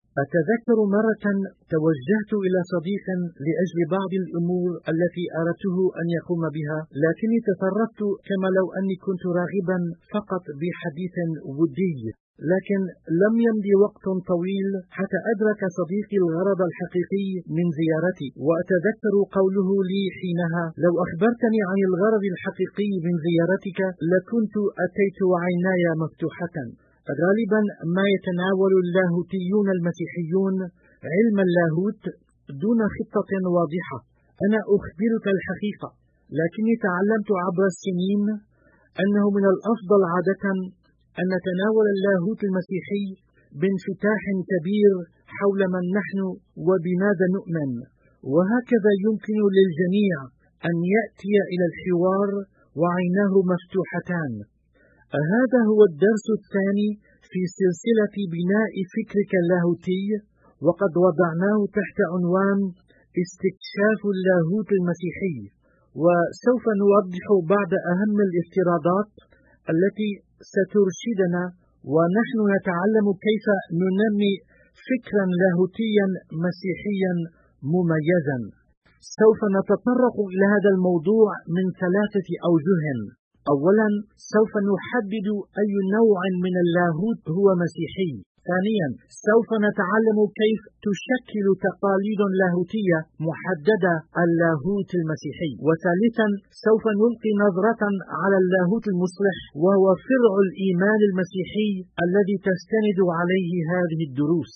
أتذكر مرة توجهت إلى صديق لأجل بعض الأمور التي أردته أن يقوم بها، لكني تصرفت كما لو أني كنت راغبا فقط بحديث ودي. لكن لم يمض وقت طويل حتى أدرك صديقي الغرض الحقيقي من زيارتي، وأتذكر قوله لي حينها: لو أخبرتني عن الغرض الحقيقي من زيارتك لكنت أتيت وعيناي مفتوحة. غالبا ما يتناول اللاهوتيون المسيحيون علم اللاهوت دون خطة واضحة. أنا أخبرك الحقيقة، لكني تعلمت عبر السنين أنه من الأفضل عادة أن نتناول اللاهوت المسيحي بانفتاح كبير حول من نحن وبماذا نؤمن، وهكذا يمكن للجميع أن يأتي إلى الحوار وعيناه مفتوحتان. هذا هو الدرس الثاني في سلسلة بناء فكرك اللاهوتي، وقد وضعناه تحت عنوان استكشاف اللاهوت المسيحي، وسوف نوضح بعض أهم الافتراضات التي سترشدنا ونحن نتعلم كيف ننمي فكرا لاهوتيا مسيحيا مميزا. سوف نتطرق إلى هذا الموضوع من 3 أوجه. أولا، سوف نحدد أي نوع من اللاهوت هو مسيحي. ثانيا، سوف نتعلم كيف تشكل تقاليد لاهوتية محددة اللاهوت المسيحي. وثالثا، سوف نلقي نظرة على اللاهوت المصلح، وهو فرع الإيمان المسيحي الذي تستند عليه هذه الدروس.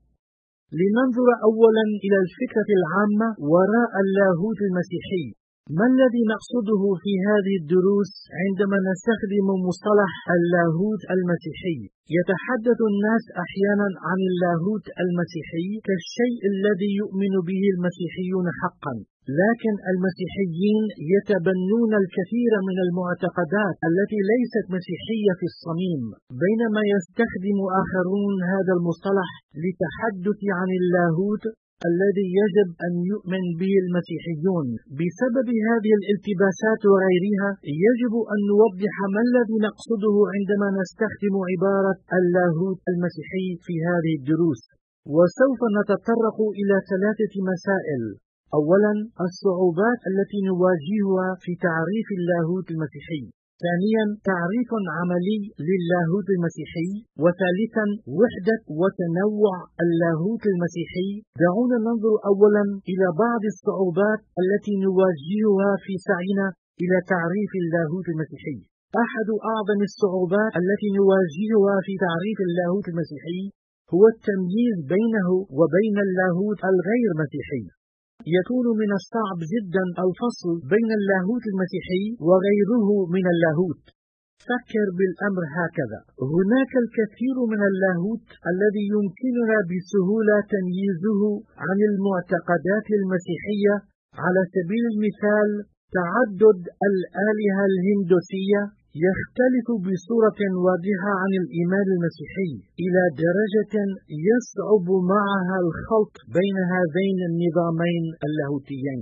لننظر أولا إلى الفكرة العامة وراء اللاهوت المسيحي. ما الذي نقصده في هذه الدروس عندما نستخدم مصطلح اللاهوت المسيحي؟ يتحدث الناس أحيانا عن اللاهوت المسيحي كالشيء الذي يؤمن به المسيحيون حقا، لكن المسيحيين يتبنون الكثير من المعتقدات التي ليست مسيحية في الصميم، بينما يستخدم آخرون هذا المصطلح للتحدث عن اللاهوت الذي يجب أن يؤمن به المسيحيون. بسبب هذه الالتباسات وغيرها يجب أن نوضح ما الذي نقصده عندما نستخدم عبارة اللاهوت المسيحي في هذه الدروس. وسوف نتطرق إلى 3 مسائل. أولا، الصعوبات التي نواجهها في تعريف اللاهوت المسيحي. ثانيا، تعريف عملي للاهوت المسيحي. وثالثا، وحدة وتنوع اللاهوت المسيحي. دعونا ننظر أولا إلى بعض الصعوبات التي نواجهها في سعينا إلى تعريف اللاهوت المسيحي. أحد أعظم الصعوبات التي نواجهها في تعريف اللاهوت المسيحي هو التمييز بينه وبين اللاهوت الغير مسيحي. يكون من الصعب جدا الفصل بين اللاهوت المسيحي وغيره من اللاهوت. فكر بالأمر هكذا: هناك الكثير من اللاهوت الذي يمكننا بسهولة تمييزه عن المعتقدات المسيحية. على سبيل المثال، تعدد الآلهة الهندوسية يختلف بصورة واضحة عن الإيمان المسيحي إلى درجة يصعب معها الخلط بين هذين النظامين اللاهوتيين.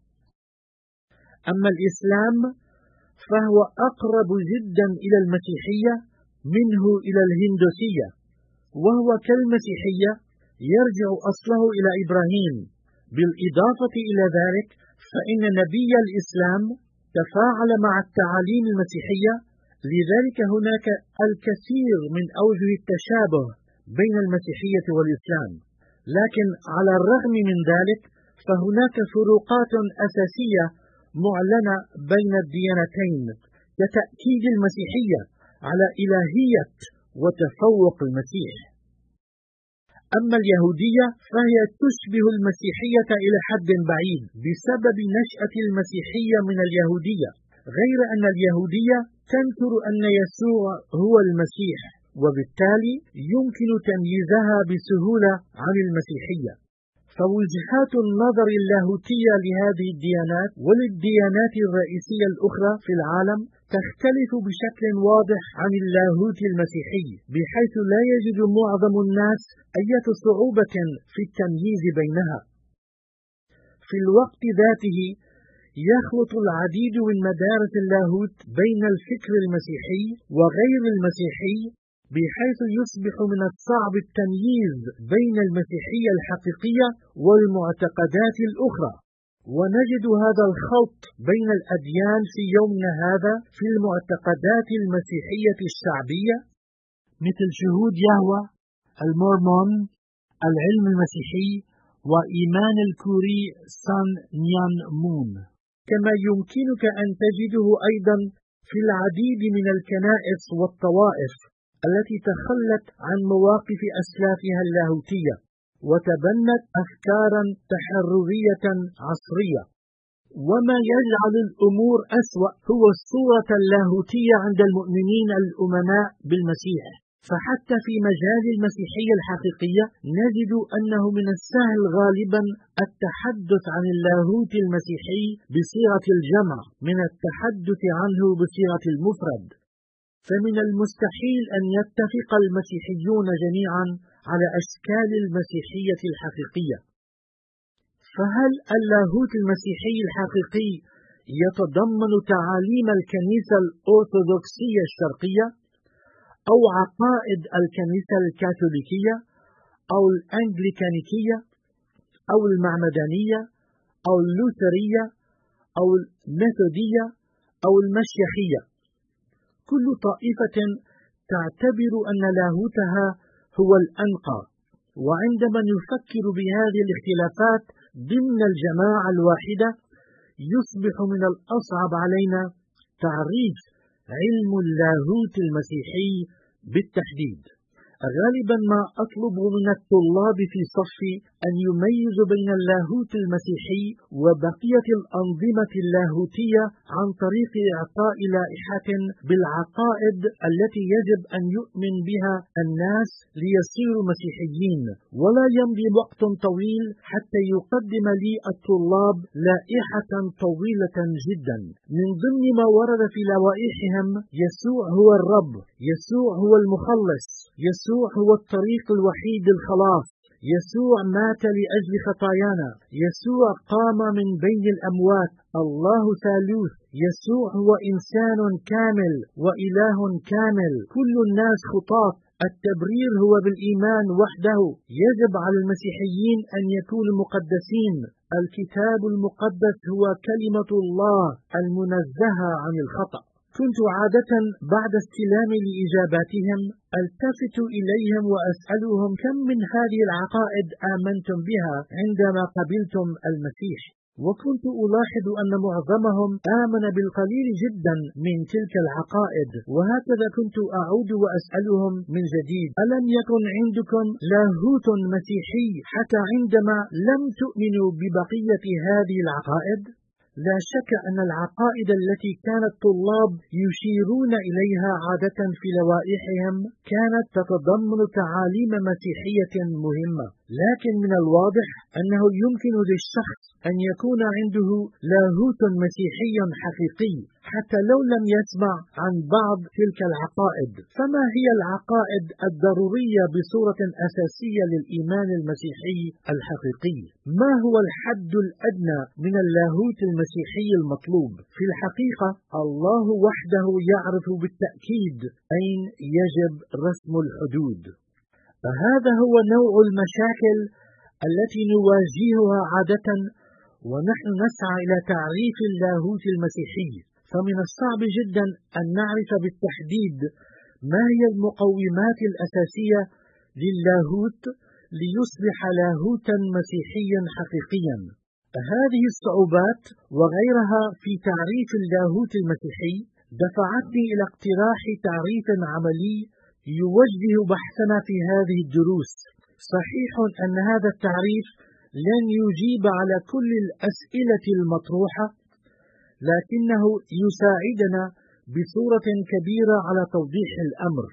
أما الإسلام فهو أقرب جدا إلى المسيحية منه إلى الهندوسية، وهو كالمسيحية يرجع أصله إلى إبراهيم. بالإضافة إلى ذلك فإن نبي الإسلام تفاعل مع التعاليم المسيحية، لذلك هناك الكثير من أوجه التشابه بين المسيحية والإسلام. لكن على الرغم من ذلك فهناك فروقات أساسية معلنة بين الديانتين، كتأكيد المسيحية على إلهية وتفوق المسيح. أما اليهودية فهي تشبه المسيحية إلى حد بعيد بسبب نشأة المسيحية من اليهودية، غير أن اليهودية تنكر أن يسوع هو المسيح، وبالتالي يمكن تمييزها بسهولة عن المسيحية. فوجهات النظر اللاهوتية لهذه الديانات وللديانات الرئيسية الأخرى في العالم تختلف بشكل واضح عن اللاهوت المسيحي، بحيث لا يجد معظم الناس أي صعوبة في التمييز بينها. في الوقت ذاته يخلط العديد من مدارس اللاهوت بين الفكر المسيحي وغير المسيحي بحيث يصبح من الصعب التمييز بين المسيحية الحقيقية والمعتقدات الأخرى، ونجد هذا الخلط بين الأديان في يومنا هذا في المعتقدات المسيحية الشعبية مثل شهود يهوه، المورمون، العلم المسيحي، وإيمان الكوري سان نيان مون. كما يمكنك أن تجده أيضا في العديد من الكنائس والطوائف التي تخلت عن مواقف أسلافها اللاهوتية وتبنت أفكارا تحررية عصرية. وما يجعل الأمور أسوأ هو الصورة اللاهوتية عند المؤمنين الأمناء بالمسيح. فحتى في مجال المسيحية الحقيقية نجد أنه من السهل غالبا التحدث عن اللاهوت المسيحي بصيغة الجمع من التحدث عنه بصيغة المفرد. فمن المستحيل أن يتفق المسيحيون جميعا على أشكال المسيحية الحقيقية. فهل اللاهوت المسيحي الحقيقي يتضمن تعاليم الكنيسة الأرثوذكسية الشرقية، أو عقائد الكنيسة الكاثوليكية، أو الأنجليكانيكية، أو المعمدانية، أو اللوثرية، أو الميثودية، أو المشيخية؟ كل طائفة تعتبر أن لاهوتها هو الأنقى، وعندما نفكر بهذه الاختلافات ضمن الجماعة الواحدة يصبح من الأصعب علينا تعريف علم اللاهوت المسيحي بالتحديد. غالبا ما أطلب من الطلاب في صفي أن يميزوا بين اللاهوت المسيحي وبقية الأنظمة اللاهوتية عن طريق إعطاء لائحة بالعقائد التي يجب أن يؤمن بها الناس ليصيروا مسيحيين، ولا يمضي وقت طويل حتى يقدم لي الطلاب لائحة طويلة جدا من ضمن ما ورد في لوائحهم: يسوع هو الرب، يسوع هو المخلص، يسوع هو الطريق الوحيد للخلاص، يسوع مات لأجل خطايانا، يسوع قام من بين الأموات، الله ثالوث، يسوع هو إنسان كامل وإله كامل، كل الناس خطاة، التبرير هو بالإيمان وحده، يجب على المسيحيين أن يكونوا مقدسين، الكتاب المقدس هو كلمة الله المنزهة عن الخطأ. كنت عادة بعد استلامي لإجاباتهم ألتفت إليهم وأسألهم: كم من هذه العقائد آمنتم بها عندما قبلتم المسيح؟ وكنت ألاحظ أن معظمهم آمن بالقليل جدا من تلك العقائد، وهكذا كنت أعود وأسألهم من جديد: ألم يكن عندكم لاهوت مسيحي حتى عندما لم تؤمنوا ببقية هذه العقائد؟ لا شك أن العقائد التي كان الطلاب يشيرون إليها عادة في لوائحهم كانت تتضمن تعاليم مسيحية مهمة، لكن من الواضح أنه يمكن للشخص أن يكون عنده لاهوت مسيحي حقيقي حتى لو لم يسمع عن بعض تلك العقائد. فما هي العقائد الضرورية بصورة أساسية للإيمان المسيحي الحقيقي؟ ما هو الحد الأدنى من اللاهوت المسيحي المطلوب؟ في الحقيقة الله وحده يعرف بالتأكيد أين يجب رسم الحدود. فهذا هو نوع المشاكل التي نواجهها عادة ونحن نسعى إلى تعريف اللاهوت المسيحي. فمن الصعب جدا أن نعرف بالتحديد ما هي المقومات الأساسية للاهوت ليصبح لاهوتا مسيحيا حقيقيا. هذه الصعوبات وغيرها في تعريف اللاهوت المسيحي دفعتني إلى اقتراح تعريف عملي يوجه بحثنا في هذه الدروس. صحيح أن هذا التعريف لن يجيب على كل الأسئلة المطروحة، لكنه يساعدنا بصورة كبيرة على توضيح الأمر.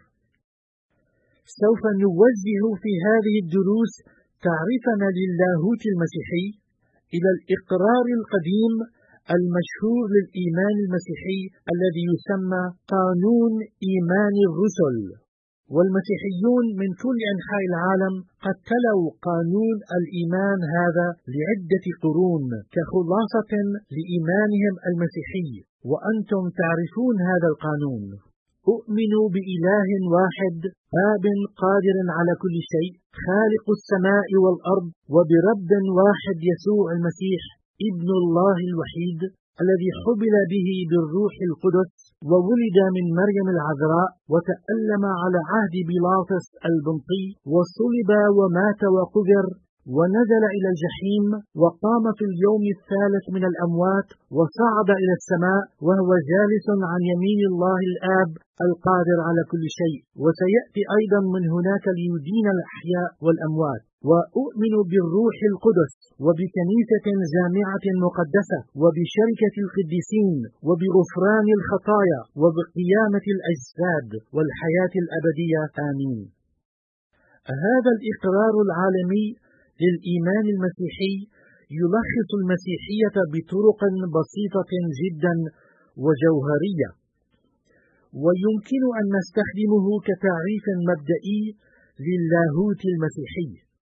سوف نوجه في هذه الدروس تعريفنا للاهوت المسيحي إلى الإقرار القديم المشهور للإيمان المسيحي الذي يسمى قانون إيمان الرسل، والمسيحيون من كل أنحاء العالم قد تلوا قانون الإيمان هذا لعدة قرون كخلاصة لإيمانهم المسيحي، وأنتم تعرفون هذا القانون. أؤمن بإله واحد آب قادر على كل شيء خالق السماء والأرض، وبرب واحد يسوع المسيح ابن الله الوحيد الذي حبل به بالروح القدس وولد من مريم العذراء وتألم على عهد بيلاطس البنطي وصلب ومات وقبر ونزل إلى الجحيم وقام في اليوم الثالث من الأموات وصعد إلى السماء وهو جالس عن يمين الله الآب القادر على كل شيء، وسيأتي أيضا من هناك ليدين الأحياء والأموات. وأؤمن بالروح القدس وبكنيسة جامعة مقدسة وبشركة القديسين وبغفران الخطايا وبقيامة الأجساد والحياة الأبدية، آمين. هذا الإقرار العالمي للإيمان المسيحي يلخص المسيحية بطرق بسيطة جدا وجوهرية، ويمكن أن نستخدمه كتعريف مبدئي للاهوت المسيحي.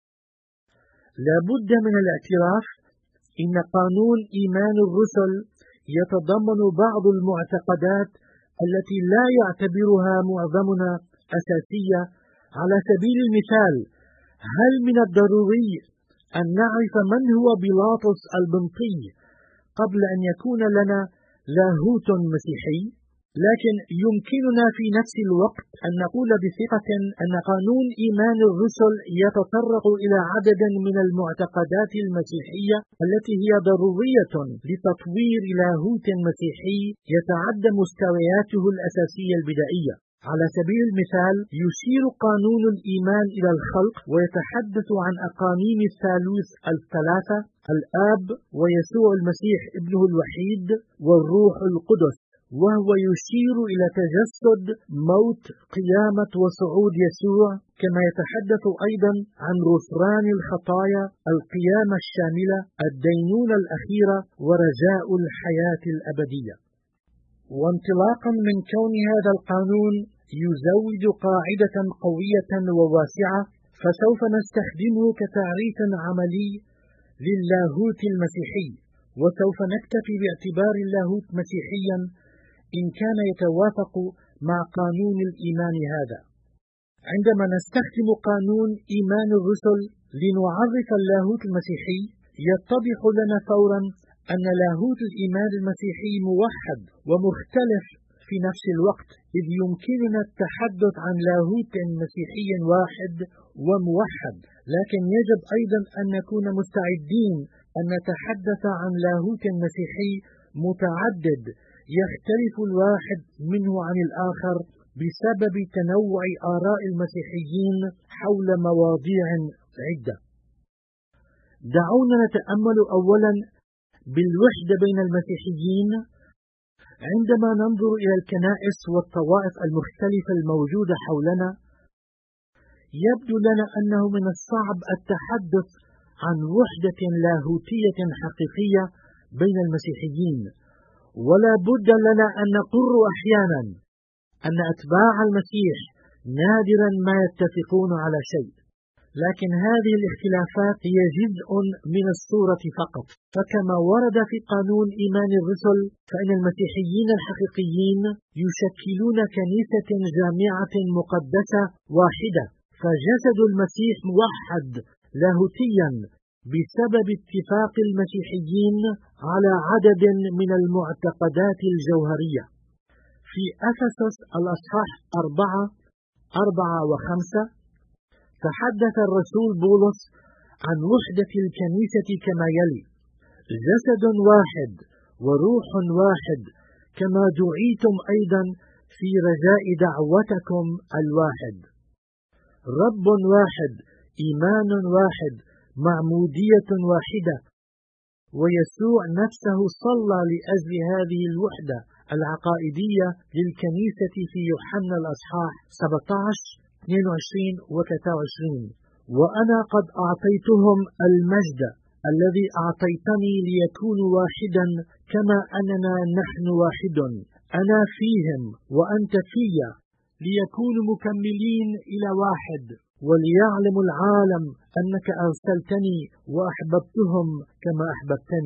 لا بد من الاعتراف إن قانون إيمان الرسل يتضمن بعض المعتقدات التي لا يعتبرها معظمنا أساسية. على سبيل المثال، هل من الضروري أن نعرف من هو بيلاطس البنطي قبل أن يكون لنا لاهوت مسيحي؟ لكن يمكننا في نفس الوقت أن نقول بثقة أن قانون إيمان الرسل يتطرق إلى عدد من المعتقدات المسيحية التي هي ضرورية لتطوير لاهوت مسيحي يتعدى مستوياته الأساسية البدائية. على سبيل المثال، يشير قانون الإيمان إلى الخلق ويتحدث عن أقانيم الثالوث الثلاثة: الآب ويسوع المسيح ابنه الوحيد والروح القدس، وهو يشير إلى تجسد، موت، قيامة وصعود يسوع، كما يتحدث أيضا عن غفران الخطايا، القيامة الشاملة، الدينونة الأخيرة، ورجاء الحياة الأبدية. وانطلاقا من كون هذا القانون يزود قاعدة قوية وواسعة، فسوف نستخدمه كتعريف عملي للاهوت المسيحي، وسوف نكتفي باعتبار اللاهوت مسيحيا إن كان يتوافق مع قانون الإيمان هذا. عندما نستخدم قانون إيمان الرسل لنعرف اللاهوت المسيحي، يتضح لنا فورا أن لاهوت الإيمان المسيحي موحد ومختلف في نفس الوقت، إذ يمكننا التحدث عن لاهوت مسيحي واحد وموحد، لكن يجب أيضا أن نكون مستعدين أن نتحدث عن لاهوت مسيحي متعدد يختلف الواحد منه عن الآخر بسبب تنوع آراء المسيحيين حول مواضيع عدة. دعونا نتأمل أولا بالوحدة بين المسيحيين. عندما ننظر إلى الكنائس والطوائف المختلفة الموجودة حولنا، يبدو لنا أنه من الصعب التحدث عن وحدة لاهوتية حقيقية بين المسيحيين، ولا بد لنا أن نقر أحيانا أن أتباع المسيح نادرا ما يتفقون على شيء، لكن هذه الاختلافات هي جزء من الصورة فقط. فكما ورد في قانون إيمان الرسل، فإن المسيحيين الحقيقيين يشكلون كنيسة جامعة مقدسة واحدة، فجسد المسيح موحد لاهوتيا بسبب اتفاق المسيحيين على عدد من المعتقدات الجوهرية. في أفسس الأصحاح 4 و5 تحدث الرسول بولس عن وحدة الكنيسة كما يلي: جسد واحد وروح واحد، كما دعيتم أيضا في رجاء دعوتكم الواحد، رب واحد، إيمان واحد، معمودية واحدة، ويسوع نفسه صلى لأجل هذه الوحدة العقائدية للكنيسة في يوحنا الأصحاح 17 22 و 23: وأنا قد أعطيتهم المجد الذي أعطيتني ليكونوا واحدا كما أننا نحن واحد، أنا فيهم وأنت فيا، ليكونوا مكملين إلى واحد، وليعلم العالم أنك أرسلتني وأحببتهم كما أحببتني.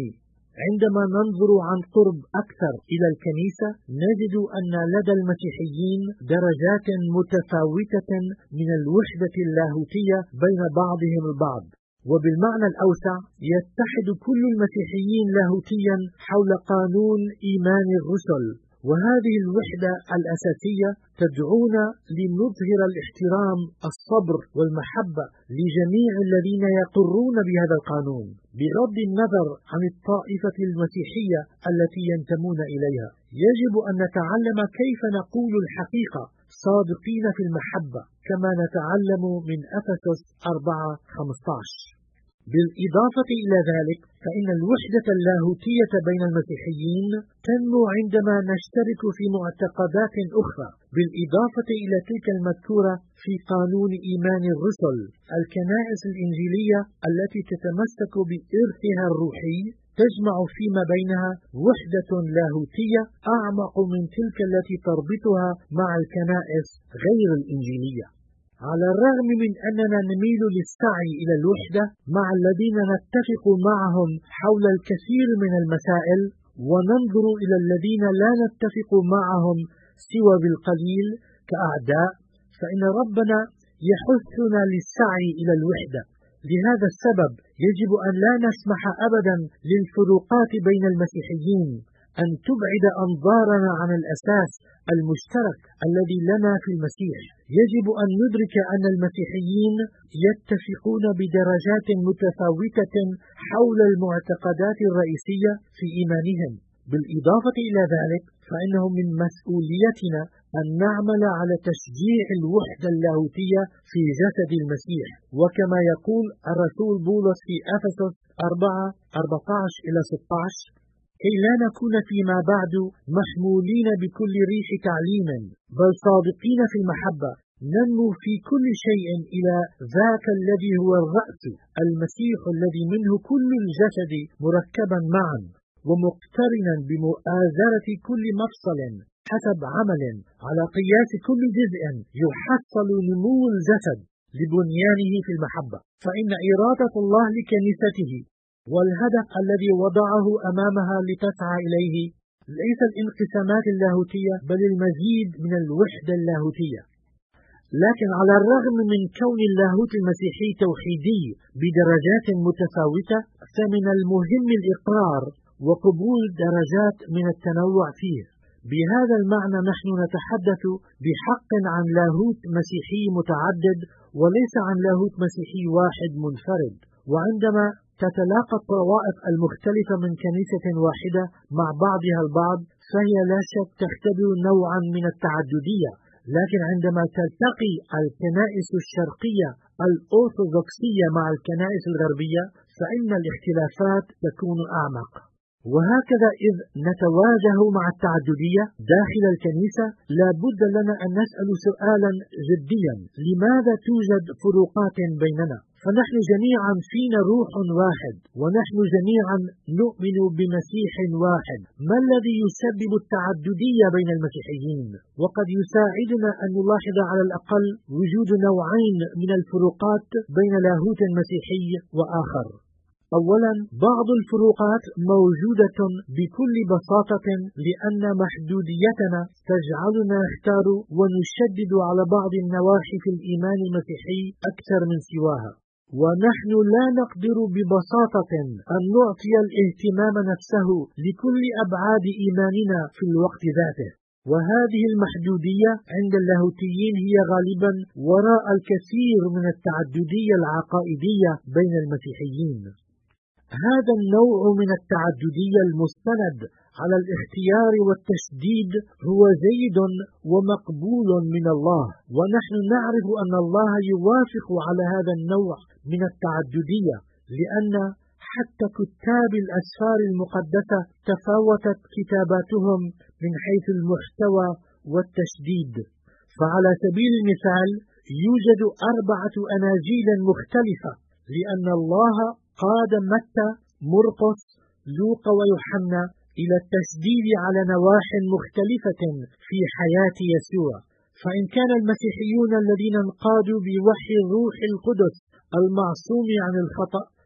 عندما ننظر عن قرب أكثر إلى الكنيسة نجد أن لدى المسيحيين درجات متفاوتة من الوحدة اللاهوتية بين بعضهم البعض، وبالمعنى الأوسع يتحد كل المسيحيين لاهوتيا حول قانون إيمان الرسل، وهذه الوحدة الأساسية تدعونا لنظهر الاحترام، الصبر والمحبة لجميع الذين يقرون بهذا القانون بغض النظر عن الطائفة المسيحية التي ينتمون إليها. يجب أن نتعلم كيف نقول الحقيقة صادقين في المحبة كما نتعلم من أفسس 4:15. بالإضافة إلى ذلك فإن الوحدة اللاهوتية بين المسيحيين تنمو عندما نشترك في معتقدات أخرى بالإضافة إلى تلك المذكورة في قانون إيمان الرسل. الكنائس الإنجيلية التي تتمسك بإرثها الروحي تجمع فيما بينها وحدة لاهوتية أعمق من تلك التي تربطها مع الكنائس غير الإنجيلية. على الرغم من أننا نميل للسعي إلى الوحدة مع الذين نتفق معهم حول الكثير من المسائل، وننظر إلى الذين لا نتفق معهم سوى بالقليل كأعداء، فإن ربنا يحثنا للسعي إلى الوحدة. لهذا السبب يجب أن لا نسمح أبدا للفروقات بين المسيحيين أن تبعد أنظارنا عن الأساس المشترك الذي لنا في المسيح. يجب أن ندرك أن المسيحيين يتفقون بدرجات متفاوتة حول المعتقدات الرئيسية في إيمانهم. بالإضافة إلى ذلك فإنه من مسؤوليتنا أن نعمل على تشجيع الوحدة اللاهوتية في جسد المسيح، وكما يقول الرسول بولس في أفسس 4:14-16: كي لا نكون فيما بعد محمولين بكل ريح تعليم، بل صادقين في المحبة، ننمو في كل شيء إلى ذاك الذي هو الرأس، المسيح الذي منه كل الجسد مركبا معا ومقترنا بمؤازرة كل مفصل حسب عمل على قياس كل جزء يحصل نمو الجسد لبنيانه في المحبة. فإن إرادة الله لكنيسته والهدف الذي وضعه أمامها لتسعى إليه ليس الانقسامات اللاهوتية بل المزيد من الوحدة اللاهوتية. لكن على الرغم من كون اللاهوت المسيحي توحيدي بدرجات متفاوتة، فمن المهم الإقرار وقبول درجات من التنوع فيه. بهذا المعنى نحن نتحدث بحق عن لاهوت مسيحي متعدد وليس عن لاهوت مسيحي واحد منفرد. وعندما تتلاقى الطوائف المختلفة من كنيسة واحدة مع بعضها البعض فهي لا شك تختبر نوعا من التعددية، لكن عندما تلتقي الكنائس الشرقية الأرثوذكسية مع الكنائس الغربية فإن الاختلافات تكون أعمق. وهكذا إذ نتواجه مع التعددية داخل الكنيسة لا بد لنا أن نسأل سؤالا جديا: لماذا توجد فروقات بيننا؟ فنحن جميعا فينا روح واحد، ونحن جميعا نؤمن بمسيح واحد. ما الذي يسبب التعددية بين المسيحيين؟ وقد يساعدنا أن نلاحظ على الأقل وجود نوعين من الفروقات بين لاهوت مسيحي وآخر. أولا، بعض الفروقات موجودة بكل بساطة لأن محدوديتنا تجعلنا نختار ونشدد على بعض النواحي في الإيمان المسيحي أكثر من سواها، ونحن لا نقدر ببساطة أن نعطي الاهتمام نفسه لكل أبعاد إيماننا في الوقت ذاته. وهذه المحدودية عند اللاهوتيين هي غالبا وراء الكثير من التعددية العقائدية بين المسيحيين. هذا النوع من التعددية المستند على الاختيار والتشديد هو جيد ومقبول من الله، ونحن نعرف أن الله يوافق على هذا النوع من التعددية، لأن حتى كتاب الأسفار المقدسة تفاوتت كتاباتهم من حيث المحتوى والتشديد. فعلى سبيل المثال يوجد 4 أناجيل مختلفة، لأن الله قاد متى، مرقس، لوقا ويوحنا إلى التشديد على نواح مختلفة في حياة يسوع. فإن كان المسيحيون الذين انقادوا بوحي الروح القدس المعصوم عن الخطأ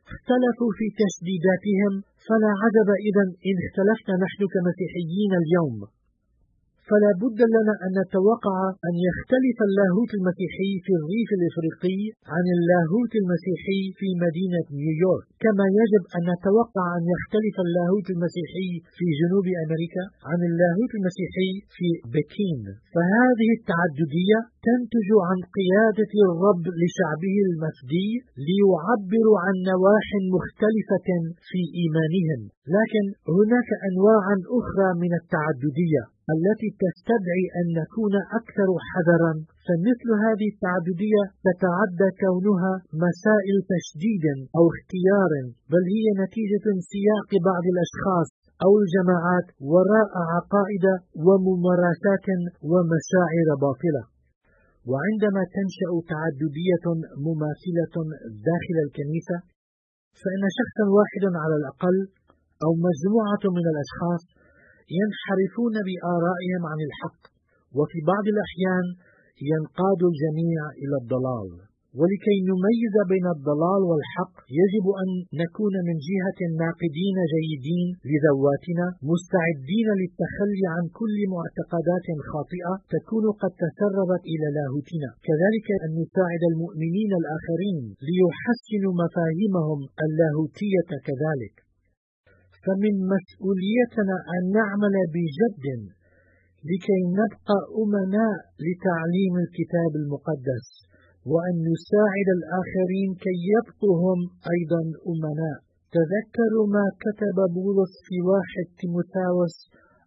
اختلفوا في تشديداتهم، فلا عجب إذن إن اختلفنا نحن كمسيحيين اليوم. فلا بد لنا أن نتوقع أن يختلف اللاهوت المسيحي في الريف الإفريقي عن اللاهوت المسيحي في مدينة نيويورك، كما يجب أن نتوقع أن يختلف اللاهوت المسيحي في جنوب أمريكا عن اللاهوت المسيحي في بكين. فهذه التعددية تنتج عن قيادة الرب لشعبه المفدي ليعبر عن نواح مختلفة في إيمانهم. لكن هناك أنواع أخرى من التعددية التي تستدعي أن نكون أكثر حذرا، فمثل هذه التعددية تتعدى كونها مسائل تشديد أو اختيار، بل هي نتيجة سياق بعض الأشخاص أو الجماعات وراء عقائد وممارسات ومشاعر باطلة. وعندما تنشأ تعددية مماثلة داخل الكنيسة، فإن شخصا واحدا على الأقل أو مجموعة من الأشخاص ينحرفون بآرائهم عن الحق، وفي بعض الأحيان ينقاد الجميع إلى الضلال. ولكي نميز بين الضلال والحق يجب أن نكون من جهة ناقدين جيدين لذواتنا، مستعدين للتخلي عن كل معتقدات خاطئة تكون قد تسربت إلى لاهوتنا، كذلك أن نساعد المؤمنين الآخرين ليحسنوا مفاهيمهم اللاهوتية كذلك. فمن مسؤوليتنا أن نعمل بجد لكي نبقى أمناء لتعليم الكتاب المقدس، وأن نساعد الآخرين كي يبقوا هم أيضا أمناء. تذكروا ما كتب بولس في 1 تيموثاوس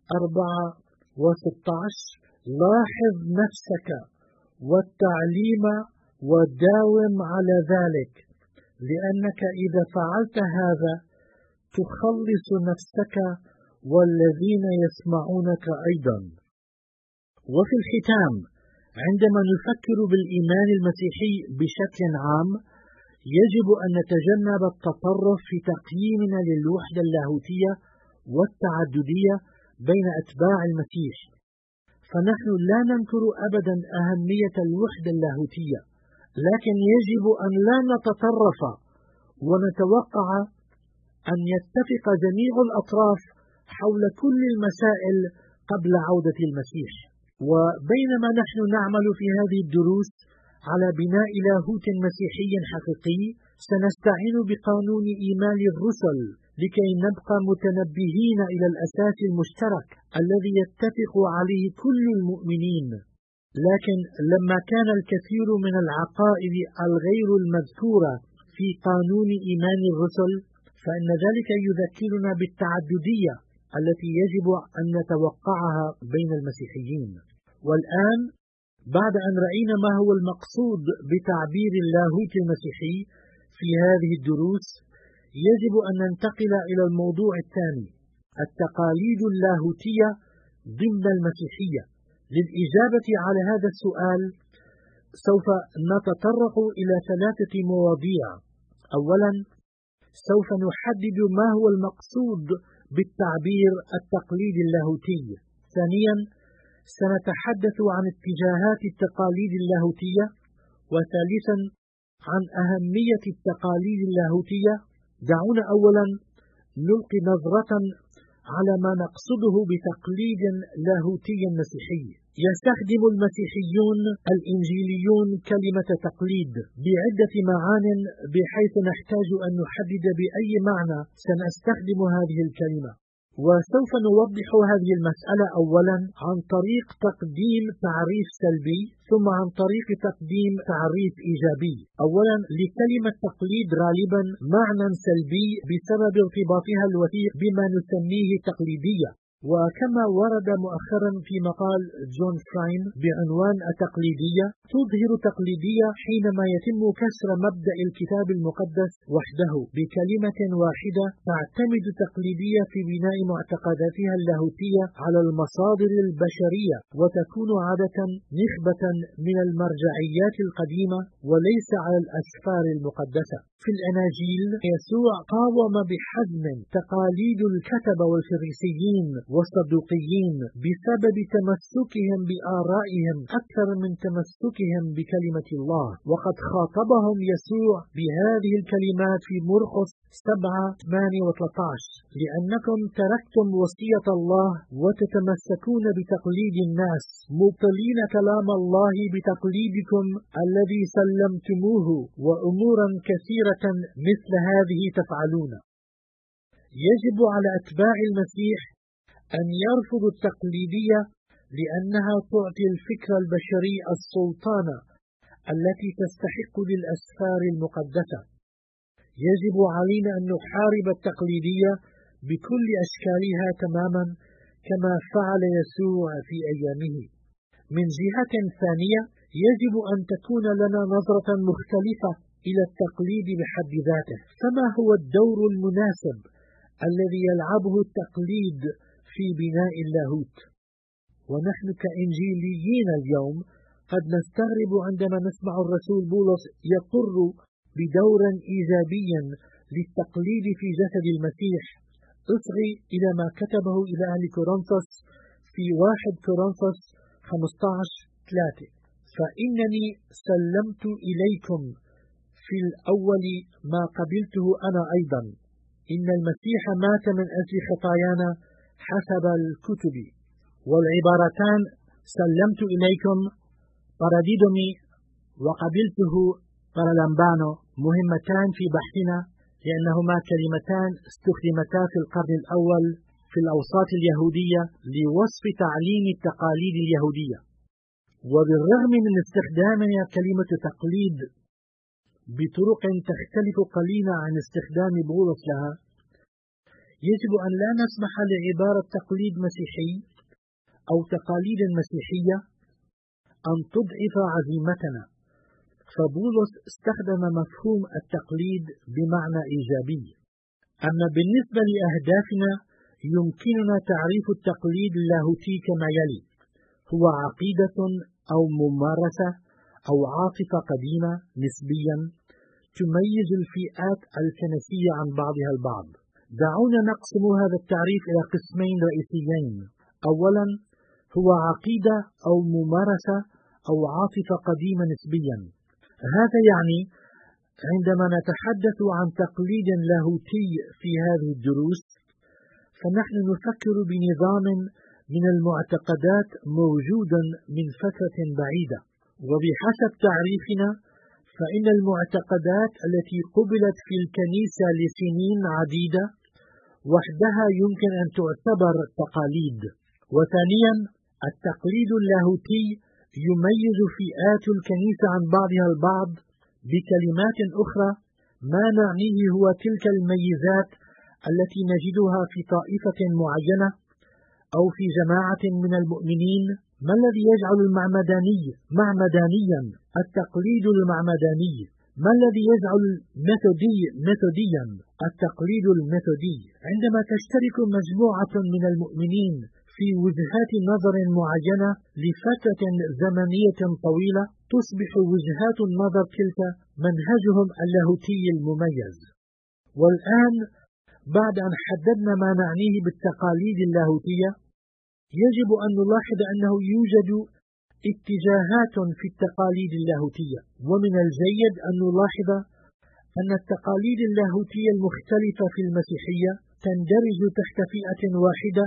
4:16: لاحظ نفسك والتعليم وداوم على ذلك، لأنك إذا فعلت هذا تخلص نفسك والذين يسمعونك أيضا. وفي الختام، عندما نفكر بالإيمان المسيحي بشكل عام، يجب أن نتجنب التطرف في تقييمنا للوحدة اللاهوتية والتعددية بين أتباع المسيح، فنحن لا ننكر أبدا أهمية الوحدة اللاهوتية، لكن يجب أن لا نتطرف ونتوقع أن يتفق جميع الأطراف حول كل المسائل قبل عودة المسيح. وبينما نحن نعمل في هذه الدروس على بناء لاهوت مسيحي حقيقي، سنستعين بقانون إيمان الرسل لكي نبقى متنبهين إلى الأساس المشترك الذي يتفق عليه كل المؤمنين. لكن لما كان الكثير من العقائد الغير المذكورة في قانون إيمان الرسل، فإن ذلك يذكرنا بالتعددية التي يجب أن نتوقعها بين المسيحيين. والآن بعد أن رأينا ما هو المقصود بتعبير اللاهوت المسيحي في هذه الدروس، يجب أن ننتقل إلى الموضوع الثاني: التقاليد اللاهوتية ضمن المسيحية. للإجابة على هذا السؤال سوف نتطرق إلى 3 مواضيع. أولا، سوف نحدد ما هو المقصود بالتعبير التقليد اللاهوتي. ثانيا، سنتحدث عن اتجاهات التقاليد اللاهوتية. وثالثا، عن أهمية التقاليد اللاهوتية. دعونا أولا نلقي نظرة على ما نقصده بتقليد لاهوتي مسيحي. يستخدم المسيحيون الإنجيليون كلمة تقليد بعدة معان، بحيث نحتاج أن نحدد بأي معنى سنستخدم هذه الكلمة. وسوف نوضح هذه المسألة أولا عن طريق تقديم تعريف سلبي، ثم عن طريق تقديم تعريف إيجابي. أولا، لكلمة تقليد غالبا معنى سلبي بسبب ارتباطها الوثيق بما نسميه تقليدية، وكما ورد مؤخرا في مقال جون فراين بعنوان التقليدية، تظهر تقليدية حينما يتم كسر مبدأ الكتاب المقدس وحده بكلمة واحدة. تعتمد تقليدية في بناء معتقداتها اللاهوتية على المصادر البشرية، وتكون عادة نخبة من المرجعيات القديمة وليس على الأسفار المقدسة. في الأناجيل، يسوع قاوم بحزم تقاليد الكتبة والفريسيين والصدوقيين بسبب تمسكهم بآرائهم أكثر من تمسكهم بكلمة الله. وقد خاطبهم يسوع بهذه الكلمات في مرقس 7:8-13: لأنكم تركتم وصية الله وتتمسكون بتقليد الناس، مبطلين كلام الله بتقليدكم الذي سلمتموه، وأمورا كثيرة مثل هذه تفعلون. يجب على أتباع المسيح أن يرفضوا التقليدية، لأنها تعطي الفكر البشري السلطان التي تستحق للأسفار المقدسة. يجب علينا أن نحارب التقليدية بكل أشكالها تماما كما فعل يسوع في أيامه. من جهة ثانية، يجب أن تكون لنا نظرة مختلفة إلى التقليد بحد ذاته. فما هو الدور المناسب الذي يلعبه التقليد في بناء اللاهوت؟ ونحن كإنجيليين اليوم قد نستغرب عندما نسمع الرسول بولس يقر بدور إيجابي للتقليد في جسد المسيح. اصغي إلى ما كتبه إلى أهل كورنثوس في 1 كورنثوس 15:3: فإنني سلمت إليكم في الأول ما قبلته أنا أيضا، إن المسيح مات من أجل خطايانا حسب الكتب. والعبارتان سلمت إليكم باراديدومي وقبلته بارالامبانو مهمتان في بحثنا، لأنهما كلمتان استخدمتا في القرن الأول في الأوساط اليهودية لوصف تعليم التقاليد اليهودية. وبالرغم من استخدامنا كلمة تقليد بطرق تختلف قليلا عن استخدام بولس لها، يجب أن لا نسمح لعبارة تقليد مسيحي أو تقاليد مسيحية أن تضعف عزيمتنا. فبولس استخدم مفهوم التقليد بمعنى إيجابي. أما بالنسبة لأهدافنا، يمكننا تعريف التقليد اللاهوتي كما يلي: هو عقيدة أو ممارسة أو عاطفة قديمة نسبيا تميز الفئات الكنسية عن بعضها البعض. دعونا نقسم هذا التعريف إلى قسمين رئيسيين. أولا، هو عقيدة أو ممارسة أو عاطفة قديمة نسبيا. هذا يعني عندما نتحدث عن تقليد لاهوتي في هذه الدروس، فنحن نفكر بنظام من المعتقدات موجود من فترة بعيدة. وبحسب تعريفنا، فإن المعتقدات التي قبلت في الكنيسة لسنين عديدة وحدها يمكن أن تعتبر تقاليد. وثانيا، التقليد اللاهوتي يميز فئات الكنيسة عن بعضها البعض. بكلمات أخرى، ما نعنيه هو تلك الميزات التي نجدها في طائفة معينة أو في جماعة من المؤمنين. ما الذي يجعل المعمداني معمدانيا؟ التقليد المعمداني. ما الذي يجعل الميثودي ميثوديا؟ التقليد الميثودي. عندما تشترك مجموعة من المؤمنين في وجهات نظر معينة لفترة زمنية طويلة، تصبح وجهات النظر تلك منهجهم اللاهوتي المميز. والآن بعد أن حددنا ما نعنيه بالتقاليد اللاهوتية، يجب أن نلاحظ أنه يوجد اتجاهات في التقاليد اللاهوتية. ومن الجيد أن نلاحظ أن التقاليد اللاهوتية المختلفة في المسيحية تندرج تحت فئة واحدة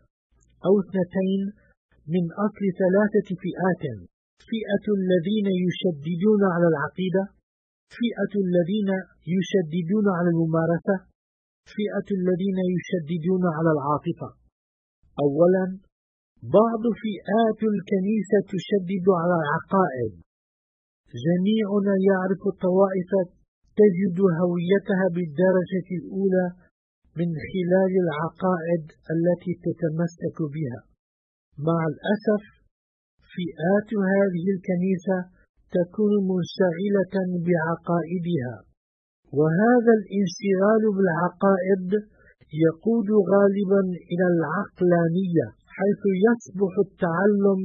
أو اثنتين من أصل 3 فئات: فئة الذين يشددون على العقيدة، فئة الذين يشددون على الممارسة، فئة الذين يشددون على العاطفة. أولا، بعض فئات الكنيسة تشدد على العقائد. جميعنا يعرف الطوائف تجد هويتها بالدرجة الأولى من خلال العقائد التي تتمسك بها. مع الأسف، فئات هذه الكنيسة تكون منشغلة بعقائدها، وهذا الانشغال بالعقائد يقود غالبا إلى العقلانية، حيث يصبح التعلم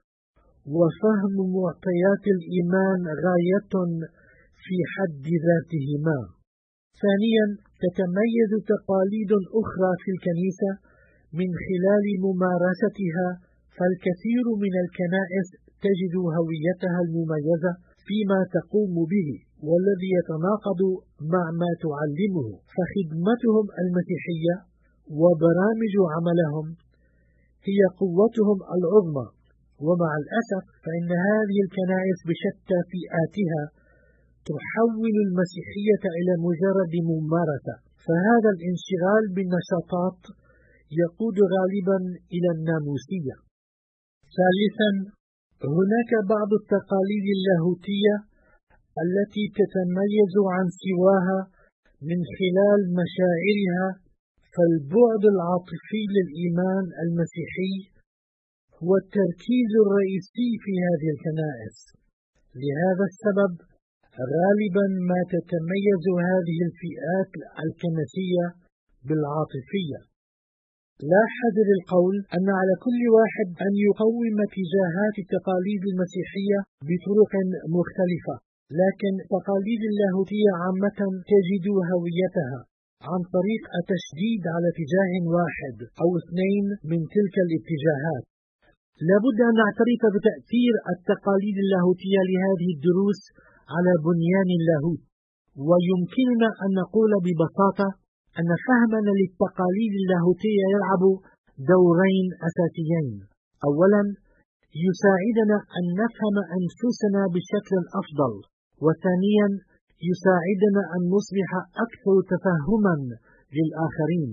وفهم معطيات الإيمان غاية في حد ذاتهما. ثانيا، تتميز تقاليد أخرى في الكنيسة من خلال ممارستها فالكثير من الكنائس تجد هويتها المميزة فيما تقوم به والذي يتناقض مع ما تعلمه، فخدمتهم المسيحية وبرامج عملهم هي قوتهم العظمى. ومع الأسف فإن هذه الكنائس بشتى فئاتها تحول المسيحية إلى مجرد ممارسة، فهذا الانشغال بالنشاطات يقود غالبا إلى الناموسية. ثالثا، هناك بعض التقاليد اللاهوتية التي تتميز عن سواها من خلال مشاعرها، فالبعد العاطفي للإيمان المسيحي هو التركيز الرئيسي في هذه الكنائس. لهذا السبب غالبا ما تتميز هذه الفئات الكنسية بالعاطفية. لا حذر القول أن على كل واحد أن يقوم تجاهات التقاليد المسيحية بطرق مختلفة، لكن التقاليد اللاهوتية عامة تجد هويتها عن طريق التشديد على اتجاه واحد أو اثنين من تلك الاتجاهات. لابد أن نعترف بتأثير التقاليد اللاهوتية لهذه الدروس على بنيان اللاهوت، ويمكننا أن نقول ببساطة أن فهمنا للتقاليد اللاهوتية يلعب دورين أساسيين. أولا، يساعدنا أن نفهم أنفسنا بشكل أفضل، وثانيا يساعدنا أن نصبح أكثر تفهما للآخرين.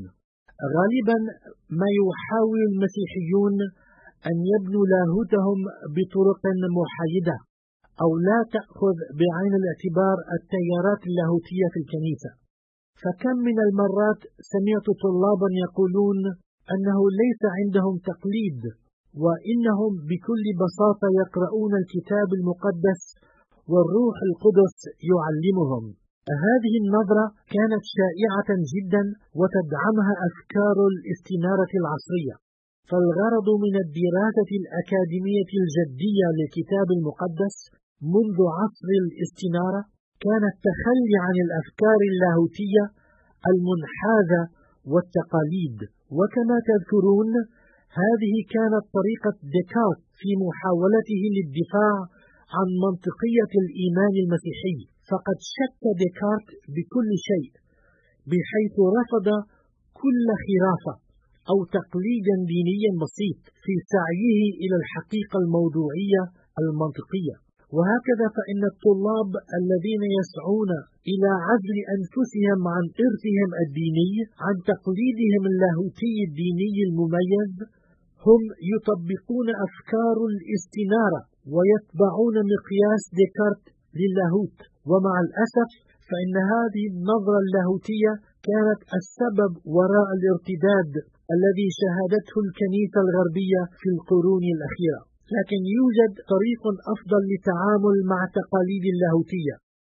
غالبا ما يحاول المسيحيون أن يبنوا لاهوتهم بطرق محايدة أو لا تأخذ بعين الاعتبار التيارات اللاهوتية في الكنيسة. فكم من المرات سمعت طلابا يقولون أنه ليس عندهم تقليد، وإنهم بكل بساطة يقرؤون الكتاب المقدس والروح القدس يعلمهم. هذه النظرة كانت شائعة جدا وتدعمها أفكار الاستنارة العصرية. فالغرض من الدراسة الأكاديمية الجدية للكتاب المقدس منذ عصر الاستنارة كان التخلي عن الأفكار اللاهوتية المنحازة والتقاليد. وكما تذكرون، هذه كانت طريقة ديكارت في محاولته للدفاع عن منطقية الإيمان المسيحي، فقد شك ديكارت بكل شيء، بحيث رفض كل خرافة أو تقليدا دينيا بسيط في سعيه إلى الحقيقة الموضوعية المنطقية. وهكذا فإن الطلاب الذين يسعون إلى عزل أنفسهم عن إرثهم الديني عن تقليدهم اللاهوتي الديني المميز هم يطبقون أفكار الاستنارة ويتبعون مقياس ديكارت للاهوت. ومع الأسف فإن هذه النظرة اللاهوتية كانت السبب وراء الارتداد الذي شهدته الكنيسة الغربية في القرون الأخيرة. لكن يوجد طريق أفضل للتعامل مع التقاليد اللاهوتية،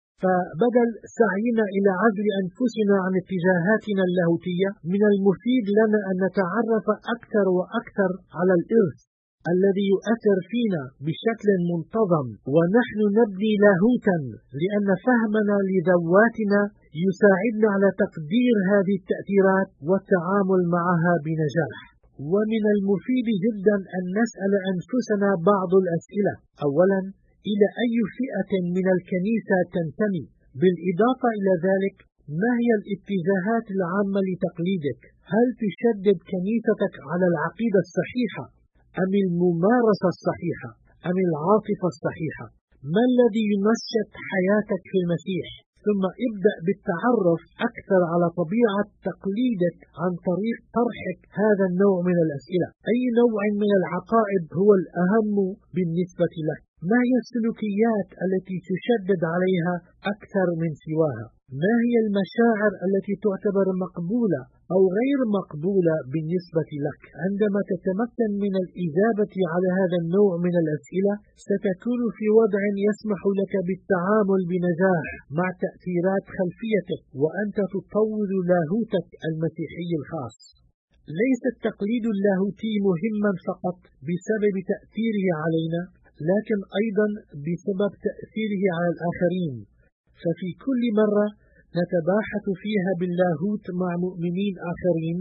فبدل سعينا إلى عزل أنفسنا عن اتجاهاتنا اللاهوتية، من المفيد لنا أن نتعرف أكثر وأكثر على الإرث الذي يؤثر فينا بشكل منتظم، ونحن نبني لاهوتا، لأن فهمنا لذواتنا يساعدنا على تقدير هذه التأثيرات والتعامل معها بنجاح. ومن المفيد جدا أن نسأل أنفسنا بعض الأسئلة. أولا، إلى أي فئة من الكنيسة تنتمي؟ بالإضافة إلى ذلك، ما هي الاتجاهات العامة لتقليدك؟ هل تشدد كنيستك على العقيدة الصحيحة أم الممارسة الصحيحة أم العاطفة الصحيحة؟ ما الذي ينشط حياتك في المسيح؟ ثم ابدأ بالتعرف أكثر على طبيعة تقليدك عن طريق طرحك هذا النوع من الأسئلة. أي نوع من العقائد هو الأهم بالنسبة لك؟ ما هي السلوكيات التي تشدد عليها أكثر من سواها؟ ما هي المشاعر التي تعتبر مقبولة أو غير مقبولة بالنسبة لك؟ عندما تتمكن من الإجابة على هذا النوع من الأسئلة، ستكون في وضع يسمح لك بالتعامل بنجاح مع تأثيرات خلفيتك، وأنت تطور لاهوتك المسيحي الخاص. ليس التقليد اللاهوتي مهما فقط بسبب تأثيره علينا، لكن أيضا بسبب تأثيره على الآخرين. ففي كل مرة نتباحث فيها باللاهوت مع مؤمنين آخرين،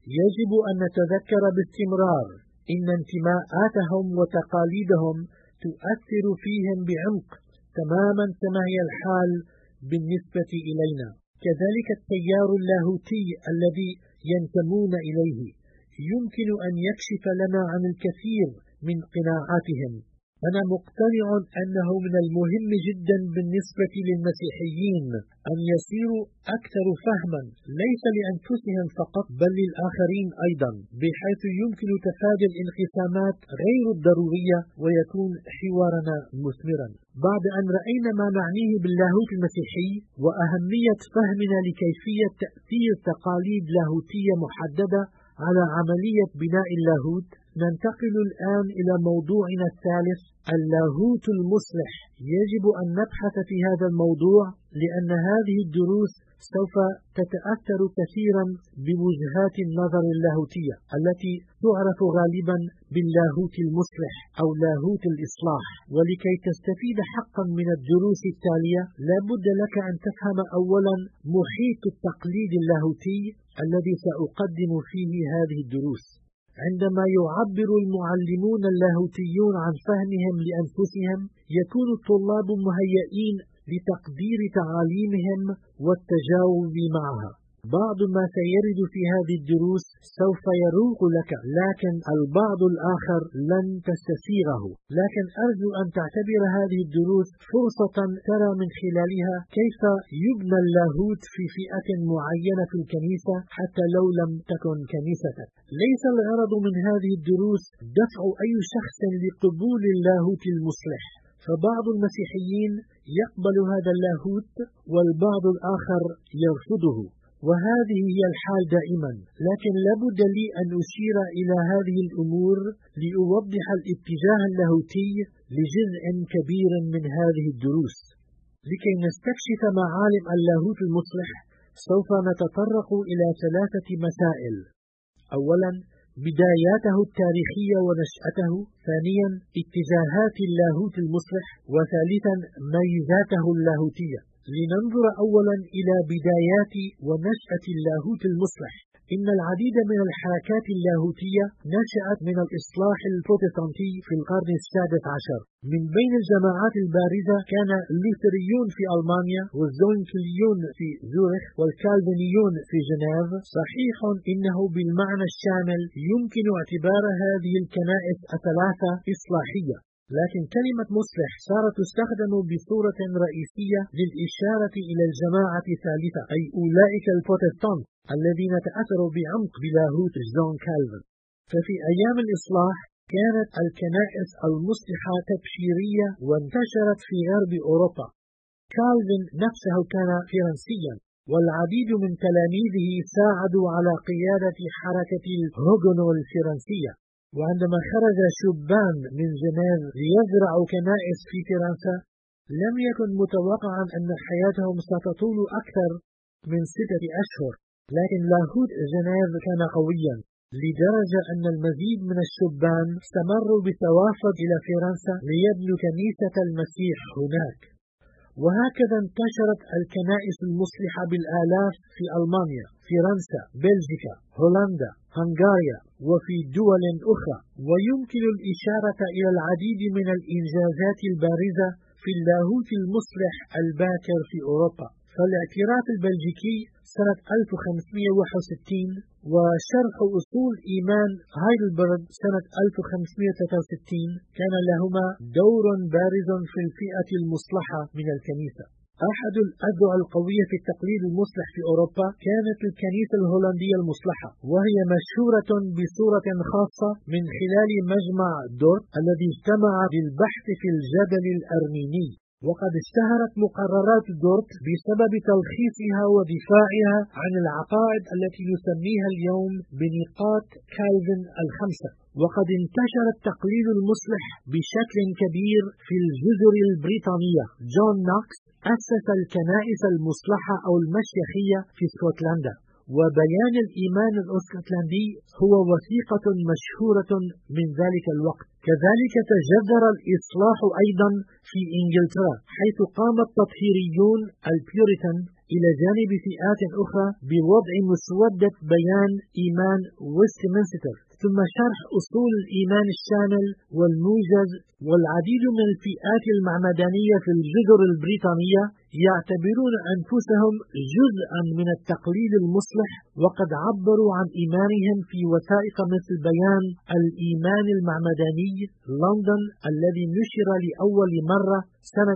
يجب أن نتذكر باستمرار إن انتماءاتهم وتقاليدهم تؤثر فيهم بعمق تماما كما هي الحال بالنسبة إلينا. كذلك التيار اللاهوتي الذي ينتمون إليه يمكن أن يكشف لنا عن الكثير من قناعاتهم. أنا مقتنع أنه من المهم جدا بالنسبة للمسيحيين أن يصيروا أكثر فهما ليس لأنفسهم فقط بل للآخرين أيضا، بحيث يمكن تفادي الانقسامات غير الضرورية ويكون حوارنا مثمرا. بعد أن رأينا ما نعنيه باللاهوت المسيحي وأهمية فهمنا لكيفية تأثير تقاليد لاهوتية محددة على عملية بناء اللاهوت، ننتقل الآن إلى موضوعنا الثالث، اللاهوت المصلح. يجب أن نبحث في هذا الموضوع لأن هذه الدروس سوف تتأثر كثيرا بوجهات النظر اللاهوتية التي تعرف غالبا باللاهوت المصلح أو لاهوت الإصلاح. ولكي تستفيد حقا من الدروس التالية لا بد لك أن تفهم أولا محيط التقليد اللاهوتي الذي سأقدم فيه هذه الدروس. عندما يعبر المعلمون اللاهوتيون عن فهمهم لأنفسهم يكون الطلاب مهيئين لتقدير تعاليمهم والتجاوب معها. بعض ما سيرد في هذه الدروس سوف يروق لك، لكن البعض الآخر لن تستسيغه. لكن أرجو أن تعتبر هذه الدروس فرصة ترى من خلالها كيف يبنى اللاهوت في فئة معينة في الكنيسة حتى لو لم تكن كنيستك. ليس الغرض من هذه الدروس دفع أي شخص لقبول اللاهوت المصلح، فبعض المسيحيين يقبل هذا اللاهوت والبعض الآخر يرفضه، وهذه هي الحال دائما. لكن لابد لي أن أشير إلى هذه الأمور لأوضح الاتجاه اللاهوتي لجزء كبير من هذه الدروس. لكي نستكشف معالم اللاهوت المصلح سوف نتطرق إلى 3 مسائل. أولا، بداياته التاريخية ونشأته. ثانيا، اتجاهات اللاهوت المصلح. وثالثا، ميزاته اللاهوتية. لننظر أولا إلى بدايات ونشأة اللاهوت المصلح. إن العديد من الحركات اللاهوتية نشأت من الإصلاح البروتستانتي في القرن ال16. من بين الجماعات البارزة كان اللوثريون في ألمانيا، والزوينكليون في زورخ، والكالفينيون في جنيف. صحيح إنه بالمعنى الشامل يمكن اعتبار هذه الكنائس الثلاثة إصلاحية، لكن كلمة مصلح صارت تستخدم بصورة رئيسية للإشارة إلى الجماعة الثالثة، أي أولئك البروتستانت الذين تأثروا بعمق بلاهوت جون كالفن. ففي أيام الإصلاح كانت الكنائس المصلحة تبشيرية وانتشرت في غرب أوروبا. كالفن نفسه كان فرنسيا، والعديد من تلاميذه ساعدوا على قيادة حركة الهوغونو الفرنسية. وعندما خرج شبان من جنيف ليزرعوا كنائس في فرنسا لم يكن متوقعا أن حياتهم ستطول أكثر من 6 أشهر، لكن لاهوت جنيف كان قويا لدرجة أن المزيد من الشبان استمروا بالتوافد إلى فرنسا ليبنوا كنيسة المسيح هناك. وهكذا انتشرت الكنائس المصلحة بالآلاف في ألمانيا، فرنسا، بلجيكا، هولندا، هنغاريا، وفي دول أخرى. ويمكن الإشارة إلى العديد من الإنجازات البارزة في اللاهوت المصلح الباكر في أوروبا. فالاعتراف البلجيكي سنة 1561 وشرح أصول إيمان هايدلبرغ سنة 1563 كان لهما دور بارز في الفئة المصلحة من الكنيسة. أحد الأذرع القوية في التقليد المصلح في أوروبا كانت الكنيسة الهولندية المصلحة، وهي مشهورة بصورة خاصة من خلال مجمع دورت الذي اجتمع للبحث في الجدل الأرميني. وقد اشتهرت مقررات دورت بسبب تلخيصها ودفاعها عن العقائد التي نسميها اليوم بنقاط كالفن ال5. وقد انتشر التقليد المصلح بشكل كبير في الجزر البريطانية. جون نوكس أسس الكنائس المصلحة أو المشيخية في اسكتلندا، وبيان الإيمان الاسكتلندي هو وثيقة مشهورة من ذلك الوقت. كذلك تجذر الإصلاح أيضا في إنجلترا، حيث قام التطهيريون البيوريتان إلى جانب فئات أخرى بوضع مسودة بيان إيمان ويستمنستر، ثم شرح أصول الإيمان الشامل والموجز. والعديد من الفئات المعمدانية في الجزر البريطانية يعتبرون أنفسهم جزءا من التقليد المصلح، وقد عبروا عن إيمانهم في وثائق مثل بيان الإيمان المعمداني لندن الذي نشر لأول مرة سنة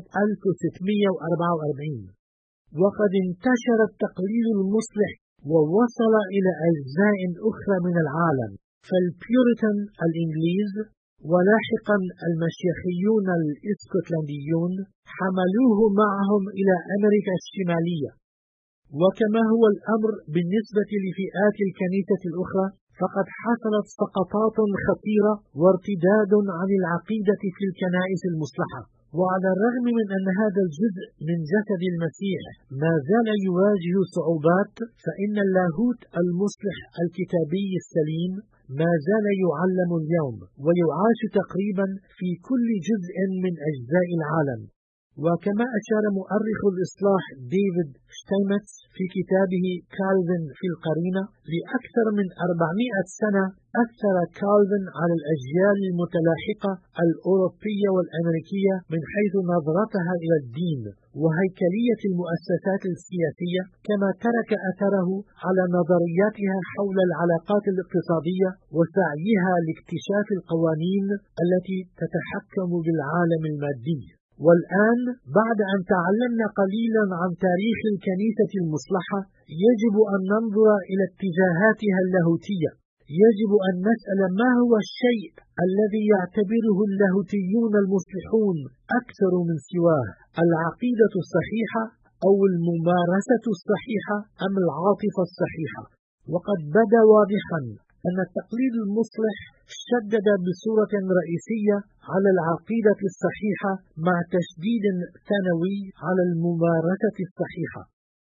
1644. وقد انتشر التقليد المصلح ووصل إلى أجزاء أخرى من العالم، فالبيوريتان الإنجليز ولاحقا المشيخيون الإسكتلنديون حملوه معهم إلى أمريكا الشمالية. وكما هو الأمر بالنسبة لفئات الكنيسة الأخرى، فقد حصلت سقطات خطيرة وارتداد عن العقيدة في الكنائس المصلحة. وعلى الرغم من أن هذا الجزء من جسد المسيح ما زال يواجه صعوبات، فإن اللاهوت المصلح الكتابي السليم ما زال يعلم اليوم ويعاش تقريبا في كل جزء من أجزاء العالم. وكما أشار مؤرخ الإصلاح ديفيد شتاينمتز في كتابه كالفن في القرينة، لأكثر من 400 سنة أثر كالفن على الأجيال المتلاحقة الأوروبية والأمريكية من حيث نظرتها إلى الدين وهيكلية المؤسسات السياسية، كما ترك أثره على نظرياتها حول العلاقات الاقتصادية وسعيها لاكتشاف القوانين التي تتحكم بالعالم المادي. والآن بعد أن تعلمنا قليلا عن تاريخ الكنيسة المصلحة، يجب أن ننظر إلى اتجاهاتها اللاهوتية. يجب أن نسأل ما هو الشيء الذي يعتبره اللاهوتيون المصلحون أكثر من سواه، العقيدة الصحيحة أو الممارسة الصحيحة أم العاطفة الصحيحة؟ وقد بدا واضحا أن التقليد المصلح شدد بصورة رئيسية على العقيدة الصحيحة مع تشديد ثانوي على الممارسة الصحيحة.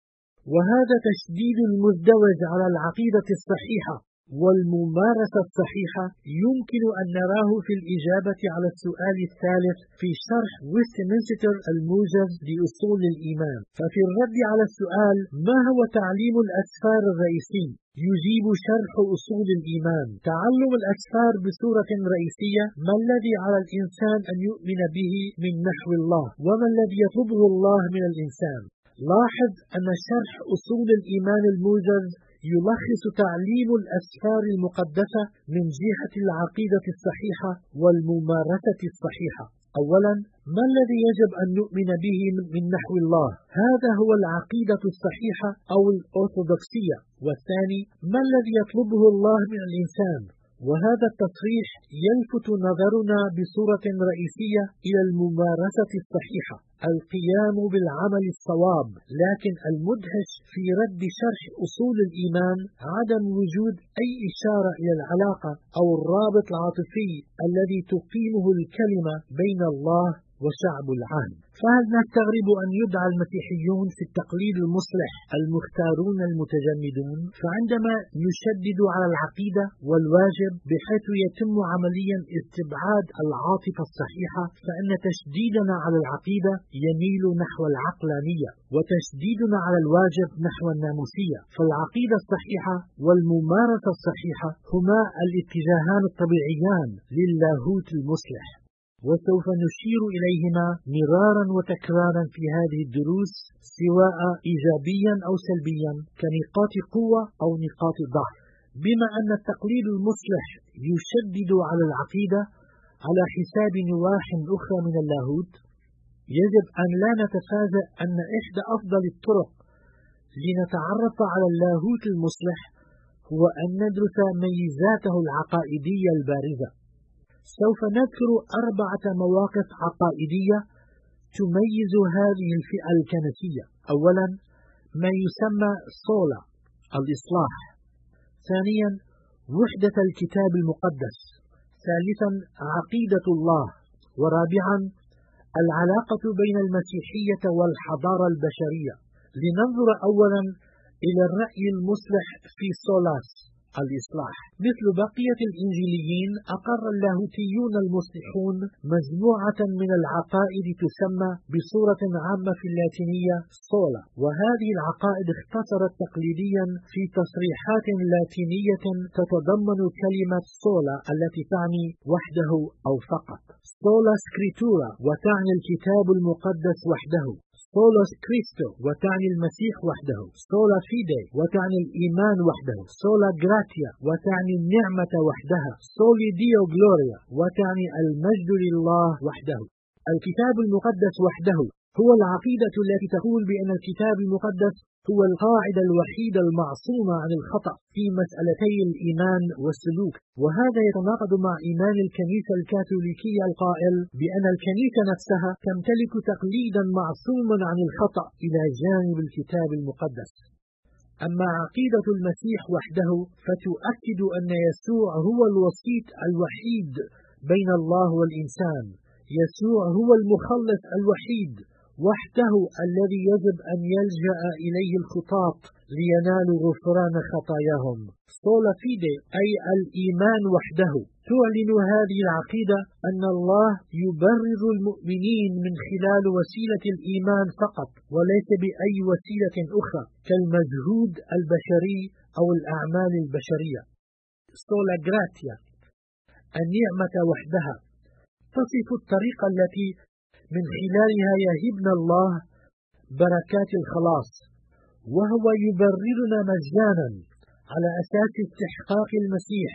وهذا تشديد المزدوج على العقيدة الصحيحة والممارسة الصحيحة يمكن أن نراه في الإجابة على السؤال الثالث في شرح ويستمنستر الموجز لأصول الإيمان. ففي الرد على السؤال ما هو تعليم الأسفار الرئيسي، يجيب شرح أصول الإيمان: تعلم الأسفار بصورة رئيسية ما الذي على الإنسان أن يؤمن به من نحو الله، وما الذي يطلبه الله من الإنسان. لاحظ أن شرح أصول الإيمان الموجز يلخص تعليم الأسفار المقدسة من جهة العقيدة الصحيحة والممارسة الصحيحة. أولا، ما الذي يجب أن نؤمن به من نحو الله؟ هذا هو العقيدة الصحيحة أو الأرثوذكسية. والثاني، ما الذي يطلبه الله من الإنسان؟ وهذا التصريح يلفت نظرنا بصورة رئيسية إلى الممارسة الصحيحة، القيام بالعمل الصواب. لكن المدهش في رد شرح أصول الإيمان عدم وجود أي إشارة إلى العلاقة أو الرابط العاطفي الذي تقيمه الكلمة بين الله وشعب العهد. فهل نستغرب أن يدعى المسيحيون في التقليد المصلح المختارون المتجمدون؟ فعندما نشدد على العقيدة والواجب بحيث يتم عمليا استبعاد العاطفة الصحيحة، فإن تشديدنا على العقيدة يميل نحو العقلانية، وتشديدنا على الواجب نحو الناموسية. فالعقيدة الصحيحة والممارسة الصحيحة هما الاتجاهان الطبيعيان للاهوت المصلح، وسوف نشير إليهما مرارا وتكرارا في هذه الدروس، سواء إيجابيا أو سلبيا، كنقاط قوة أو نقاط ضعف. بما أن التقليد المصلح يشدد على العقيدة على حساب نواح أخرى من اللاهوت، يجب أن لا نتفاجأ أن إحدى أفضل الطرق لنتعرف على اللاهوت المصلح هو أن ندرس ميزاته العقائدية البارزة. سوف نذكر 4 مواقف عقائدية تميز هذه الفئة الكنسية. أولا، ما يسمى صولا الإصلاح. ثانيا، وحدة الكتاب المقدس. ثالثا، عقيدة الله. ورابعا، العلاقة بين المسيحية والحضارة البشرية. لننظر أولا إلى الرأي المصلح في سولاس الإصلاح. مثل بقية الإنجيليين أقر اللاهوتيون المصلحون مجموعة من العقائد تسمى بصورة عامة في اللاتينية سولا، وهذه العقائد اختصرت تقليديا في تصريحات لاتينية تتضمن كلمة سولا التي تعني وحده أو فقط. سولا سكريتورا وتعني الكتاب المقدس وحده، سولا كريستو وتعني المسيح وحده، سولا فيدي وتعني الإيمان وحده، سولا غراتيا وتعني النعمة وحدها، سولي ديو غلوريا وتعني المجد لله وحده. الكتاب المقدس وحده هو العقيدة التي تقول بأن الكتاب المقدس هو القاعدة الوحيدة المعصومة عن الخطأ في مسألتي الإيمان والسلوك، وهذا يتناقض مع إيمان الكنيسة الكاثوليكية القائل بأن الكنيسة نفسها تمتلك تقليدا معصوما عن الخطأ إلى جانب الكتاب المقدس. أما عقيدة المسيح وحده فتؤكد أن يسوع هو الوسيط الوحيد بين الله والإنسان، يسوع هو المخلص الوحيد وحده الذي يجب أن يلجأ إليه الخطاة لينالوا غفران خطاياهم. سولا فيدي أي الإيمان وحده تعلن هذه العقيدة أن الله يبرر المؤمنين من خلال وسيلة الإيمان فقط وليس بأي وسيلة أخرى كالمجهود البشري أو الأعمال البشرية. سولا غراتيا النعمة وحدها تصف الطريقة التي من خلالها يهبنا الله بركات الخلاص، وهو يبررنا مجانا على أساس استحقاق المسيح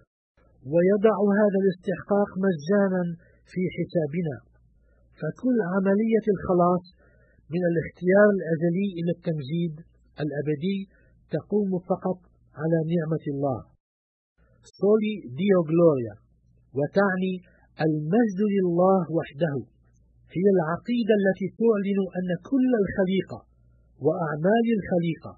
ويضع هذا الاستحقاق مجانا في حسابنا. فكل عملية الخلاص من الاختيار الأزلي إلى التمجيد الأبدي تقوم فقط على نعمة الله. سولي ديو غلوريا وتعني المجد لله وحده هي العقيدة التي تعلن أن كل الخليقة وأعمال الخليقة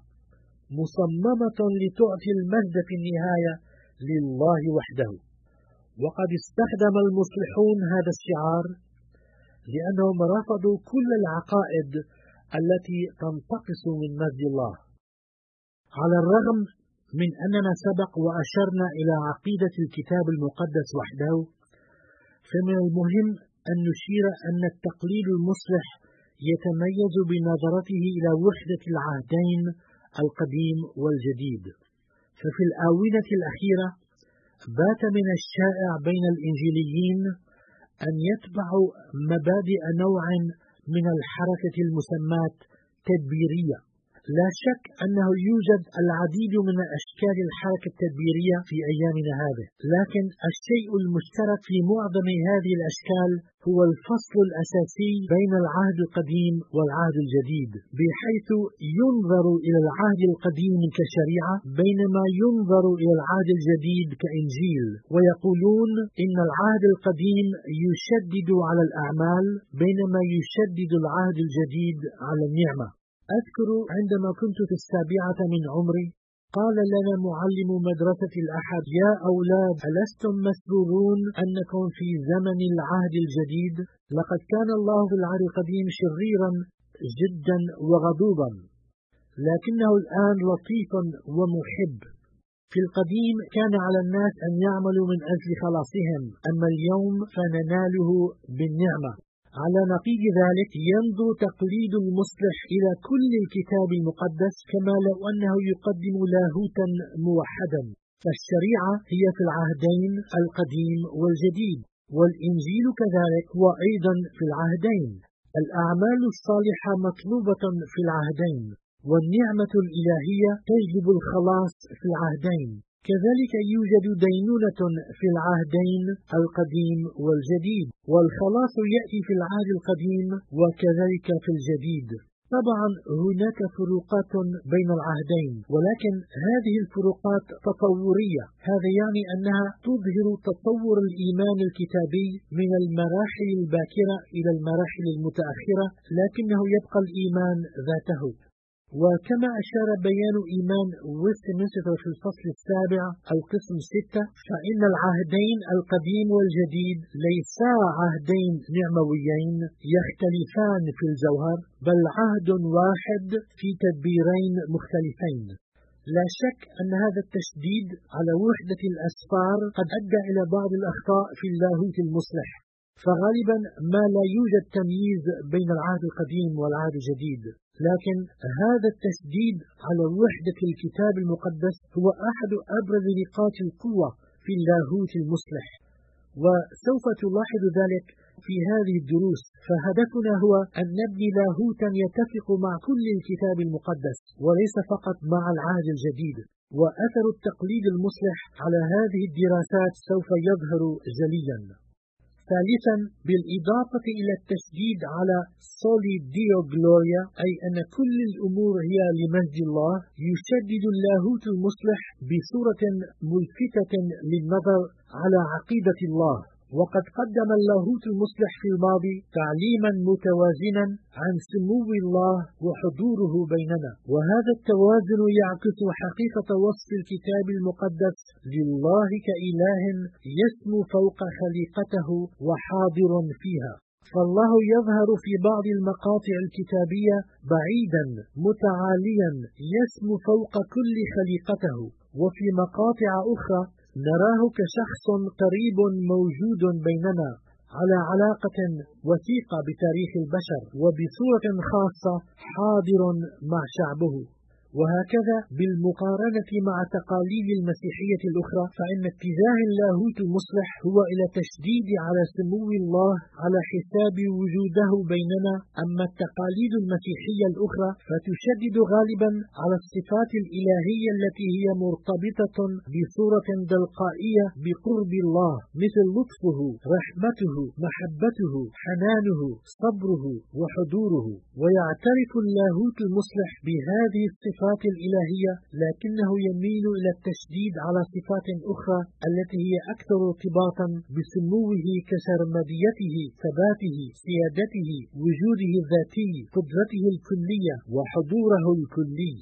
مصممة لتعطي المجد في النهاية لله وحده. وقد استخدم المصلحون هذا الشعار لأنهم رفضوا كل العقائد التي تنتقص من مجد الله. على الرغم من أننا سبق وأشرنا إلى عقيدة الكتاب المقدس وحده، فمن المهم أن نشير أن التقليد المصلح يتميز بنظرته إلى وحدة العهدين القديم والجديد. ففي الآونة الأخيرة بات من الشائع بين الإنجيليين أن يتبعوا مبادئ نوع من الحركة المسماة تدبيرية. لا شك أنه يوجد العديد من أشكال الحركة التدبيرية في أيامنا هذه، لكن الشيء المشترك في معظم هذه الأشكال هو الفصل الأساسي بين العهد القديم والعهد الجديد، بحيث ينظر إلى العهد القديم كشريعة بينما ينظر إلى العهد الجديد كإنجيل، ويقولون إن العهد القديم يشدد على الأعمال بينما يشدد العهد الجديد على النعمة. أذكر عندما كنت في 7 من عمري قال لنا معلم مدرسة الأحد: يا أولاد، ألستم مسرورون أنكم في زمن العهد الجديد؟ لقد كان الله في العهد القديم شريرا جدا وغضوبا، لكنه الآن لطيف ومحب. في القديم كان على الناس أن يعملوا من أجل خلاصهم، أما اليوم فنناله بالنعمة. على نقيض ذلك ينظر تقليد المصلح إلى كل الكتاب المقدس كما لو أنه يقدم لاهوتا موحدا، فالشريعة هي في العهدين القديم والجديد، والإنجيل كذلك وأيضا في العهدين. الأعمال الصالحة مطلوبة في العهدين، والنعمة الإلهية تجلب الخلاص في العهدين. كذلك يوجد دينونة في العهدين القديم والجديد، والخلاص يأتي في العهد القديم وكذلك في الجديد. طبعا هناك فروقات بين العهدين، ولكن هذه الفروقات تطورية. هذا يعني أنها تظهر تطور الإيمان الكتابي من المراحل الباكرة إلى المراحل المتأخرة، لكنه يبقى الإيمان ذاته. وكما أشار بيان إيمان ويستمنستر في الفصل 7 القسم 6، فإن العهدين القديم والجديد ليسا عهدين نعمويين يختلفان في الجوهر، بل عهد واحد في تدبيرين مختلفين. لا شك أن هذا التشديد على وحدة الأسفار قد أدى إلى بعض الأخطاء في اللاهوت المصلح، فغالبا ما لا يوجد تمييز بين العهد القديم والعهد الجديد، لكن هذا التشديد على وحدة الكتاب المقدس هو أحد أبرز نقاط القوة في اللاهوت المصلح، وسوف تلاحظ ذلك في هذه الدروس. فهدفنا هو أن نبني لاهوتا يتفق مع كل الكتاب المقدس وليس فقط مع العهد الجديد، وأثر التقليد المصلح على هذه الدراسات سوف يظهر جليا. ثالثا، بالإضافة إلى التشديد على سولي ديو غلوريا، أي أن كل الأمور هي لمجد الله، يشدد اللاهوت المصلح بصورة ملفتة للنظر على عقيدة الله. وقد قدم اللاهوت المصلح في الماضي تعليما متوازنا عن سمو الله وحضوره بيننا، وهذا التوازن يعكس حقيقة وصف الكتاب المقدس لله كإله يسمو فوق خليقته وحاضر فيها. فالله يظهر في بعض المقاطع الكتابية بعيدا متعاليا يسمو فوق كل خليقته، وفي مقاطع أخرى نراه كشخص قريب موجود بيننا على علاقة وثيقة بتاريخ البشر، وبصورة خاصة حاضر مع شعبه. وهكذا بالمقارنة مع تقاليد المسيحية الأخرى، فإن اتجاه اللاهوت المصلح هو إلى تشديد على سمو الله على حساب وجوده بيننا، أما التقاليد المسيحية الأخرى فتشدد غالبا على الصفات الإلهية التي هي مرتبطة بصورة تلقائية بقرب الله، مثل لطفه، رحمته، محبته، حنانه، صبره، وحضوره. ويعترف اللاهوت المصلح بهذه الصفات الإلهية، لكنه يميل إلى التشديد على صفات أخرى التي هي أكثر ارتباطا بسموه كسرمديته، ثباته، سيادته، وجوده الذاتي، قدرته الكلية، وحضوره الكلي.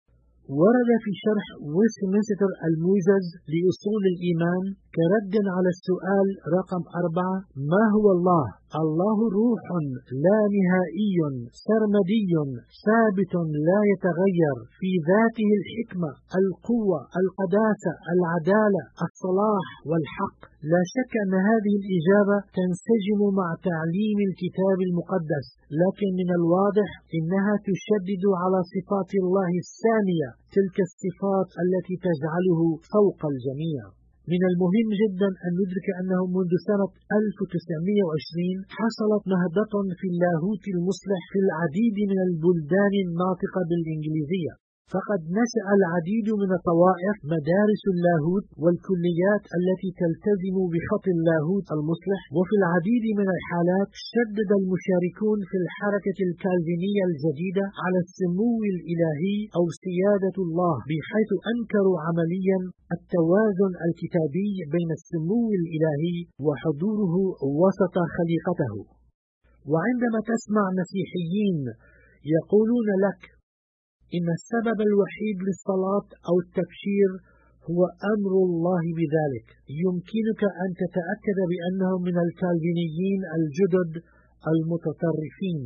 ورد في شرح ويستمنستر الموجز لأصول الإيمان كرد على السؤال رقم 4: ما هو الله؟ الله روح لا نهائي سرمدي ثابت لا يتغير، في ذاته الحكمة، القوة، القداسة، العدالة، الصلاح والحق. لا شك أن هذه الإجابة تنسجم مع تعليم الكتاب المقدس، لكن من الواضح إنها تشدد على صفات الله السامية، تلك الصفات التي تجعله فوق الجميع. من المهم جدا أن ندرك أنه منذ سنة 1920 حصلت نهضة في اللاهوت المصلح في العديد من البلدان الناطقة بالإنجليزية، فقد نشأ العديد من الطوائف مدارس اللاهوت والكليات التي تلتزم بخط اللاهوت المصلح. وفي العديد من الحالات شدد المشاركون في الحركة الكالفينية الجديدة على السمو الإلهي أو سيادة الله، بحيث أنكروا عمليا التوازن الكتابي بين السمو الإلهي وحضوره وسط خليقته. وعندما تسمع مسيحيين يقولون لك إن السبب الوحيد للصلاة أو التبشير هو أمر الله بذلك، يمكنك أن تتأكد بأنهم من الكالفينيين الجدد المتطرفين.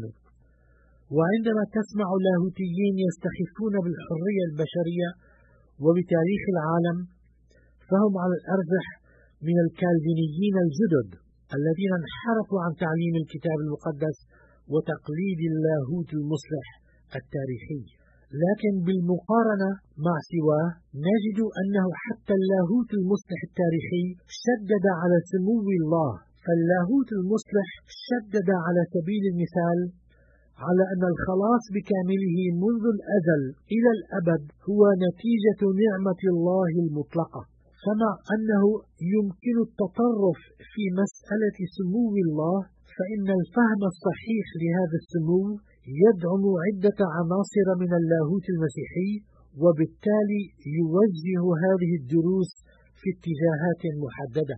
وعندما تسمع لاهوتيين يستخفون بالحرية البشرية وبتاريخ العالم، فهم على الأرجح من الكالفينيين الجدد الذين انحرفوا عن تعليم الكتاب المقدس وتقليد اللاهوت المصلح التاريخي. لكن بالمقارنة مع سواه نجد أنه حتى اللاهوت المصلح التاريخي شدد على سمو الله. فاللاهوت المصلح شدد على سبيل المثال على أن الخلاص بكامله منذ الأزل إلى الأبد هو نتيجة نعمة الله المطلقة. فمع أنه يمكن التطرف في مسألة سمو الله، فإن الفهم الصحيح لهذا السمو يدعم عدة عناصر من اللاهوت المسيحي، وبالتالي يوجه هذه الدروس في اتجاهات محددة.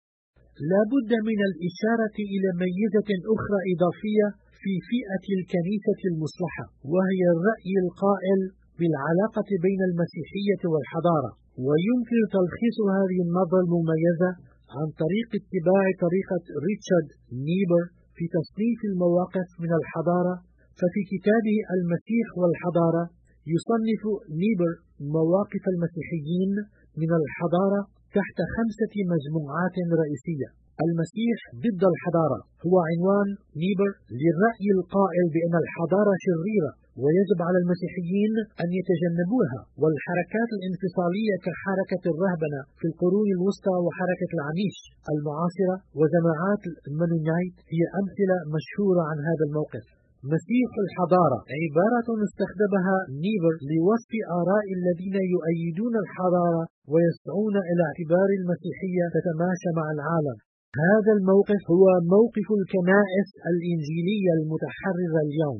لا بد من الإشارة إلى ميزة أخرى إضافية في فئة الكنيسة المصلحة، وهي الرأي القائل بالعلاقة بين المسيحية والحضارة. ويمكن تلخيص هذه النظرة المميزة عن طريق اتباع طريقة ريتشارد نيبر في تصنيف المواقف من الحضارة. ففي كتابه المسيح والحضارة يصنف نيبر مواقف المسيحيين من الحضارة تحت 5 مجموعات رئيسية. المسيح ضد الحضارة هو عنوان نيبر للرأي القائل بأن الحضارة شريرة ويجب على المسيحيين أن يتجنبوها، والحركات الانفصالية كحركة الرهبنة في القرون الوسطى وحركة العميش المعاصرة وجماعات المنونيت هي أمثلة مشهورة عن هذا الموقف. مسيح الحضارة عبارة استخدمها نيبر لوصف آراء الذين يؤيدون الحضارة ويسعون إلى اعتبار المسيحية تتماشى مع العالم. هذا الموقف هو موقف الكنائس الإنجيلية المتحررة اليوم.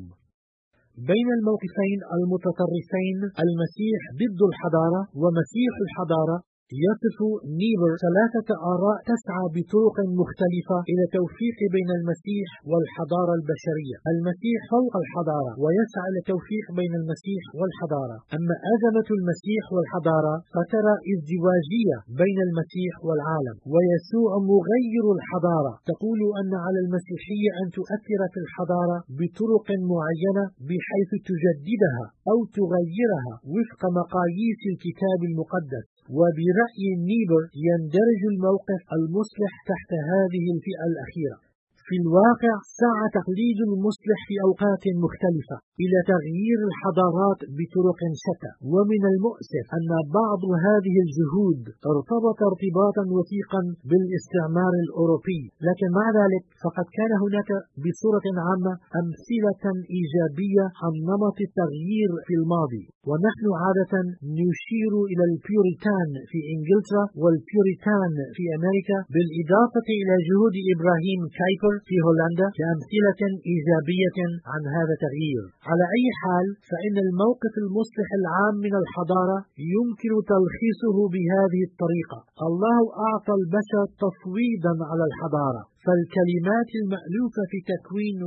بين الموقفين المتطرفين المسيح ضد الحضارة ومسيح الحضارة يصف نيبر 3 آراء تسعى بطرق مختلفة إلى توفيق بين المسيح والحضارة البشرية. المسيح فوق الحضارة ويسعى لتوفيق بين المسيح والحضارة. أما أزمة المسيح والحضارة فترى ازدواجية بين المسيح والعالم. ويسوع مغير الحضارة تقول أن على المسيحية أن تؤثر في الحضارة بطرق معينة بحيث تجددها أو تغيرها وفق مقاييس الكتاب المقدس. وبرأي نيبر يندرج الموقف المصلح تحت هذه الفئة الأخيرة. في الواقع سعى تقليد المصلح في أوقات مختلفة إلى تغيير الحضارات بطرق شتى، ومن المؤسف أن بعض هذه الجهود ارتبط ارتباطا وثيقا بالاستعمار الأوروبي، لكن مع ذلك فقد كان هناك بصورة عامة أمثلة إيجابية عن نمط التغيير في الماضي. ونحن عادة نشير إلى البيوريتان في إنجلترا والبيوريتان في أمريكا، بالإضافة إلى جهود إبراهيم كايبر في هولندا كأمثلة إيجابية عن هذا التغيير. على أي حال فإن الموقف المصلح العام من الحضارة يمكن تلخيصه بهذه الطريقة: الله أعطى البشر تفويضا على الحضارة، فالكلمات المألوفة في تكوين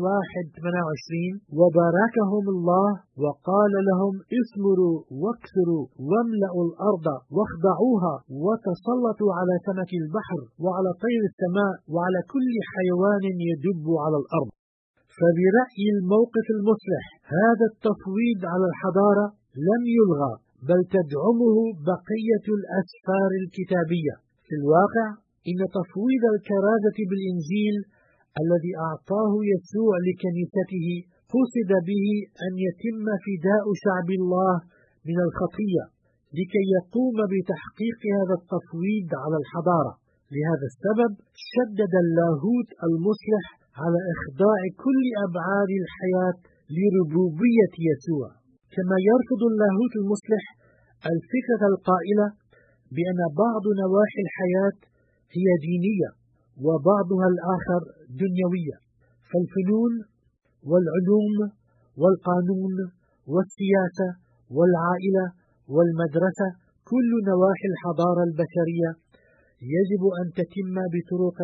1:28 وباركهم الله وقال لهم اثمروا واكثروا واملأوا الأرض واخضعوها وتسلطوا على سمك البحر وعلى طير السماء وعلى كل حيوان يدب على الأرض. فبرأي الموقف المصلح هذا التفويض على الحضارة لم يلغى، بل تدعمه بقية الأسفار الكتابية. في الواقع إن تفويض الكرازة بالإنجيل الذي أعطاه يسوع لكنيسته قصد به أن يتم فداء شعب الله من الخطية لكي يقوم بتحقيق هذا التفويض على الحضارة. لهذا السبب شدد اللاهوت المصلح على إخضاع كل أبعاد الحياة لربوبية يسوع، كما يرفض اللاهوت المصلح الفكرة القائلة بأن بعض نواحي الحياة هي دينية وبعضها الآخر دنيوية. فالفنون والعلوم والقانون والسياسة والعائلة والمدرسة كل نواحي الحضارة البشرية يجب أن تتم بطرق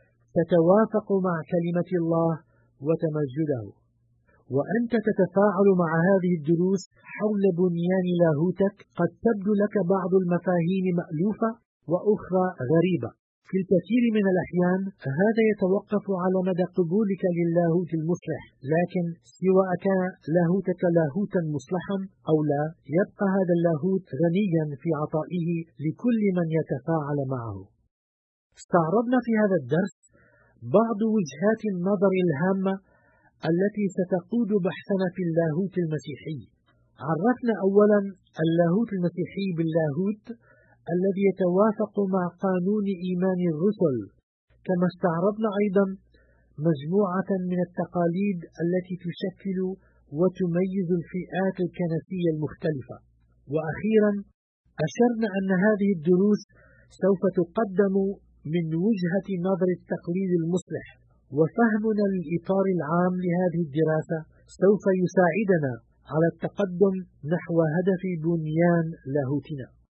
تتوافق مع كلمة الله وتمجده. وأنت تتفاعل مع هذه الدروس حول بنيان لاهوتك قد تبدو لك بعض المفاهيم مألوفة وأخرى غريبة. في الكثير من الأحيان هذا يتوقف على مدى قبولك للاهوت المصلح، لكن سواء كان لاهوتك لاهوتا مصلحا أو لا، يبقى هذا اللاهوت غنيا في عطائه لكل من يتفاعل معه. استعرضنا في هذا الدرس بعض وجهات النظر الهامة التي ستقود بحثنا في اللاهوت المسيحي. عرفنا أولا اللاهوت المسيحي باللاهوت الذي يتوافق مع قانون إيمان الرسل، كما استعرضنا أيضا مجموعة من التقاليد التي تشكل وتميز الفئات الكنسية المختلفة. وأخيرا أشرنا أن هذه الدروس سوف تقدم من وجهة نظر التقليد المصلح، وفهمنا للإطار العام لهذه الدراسة سوف يساعدنا على التقدم نحو هدف بنيان لاهوتنا.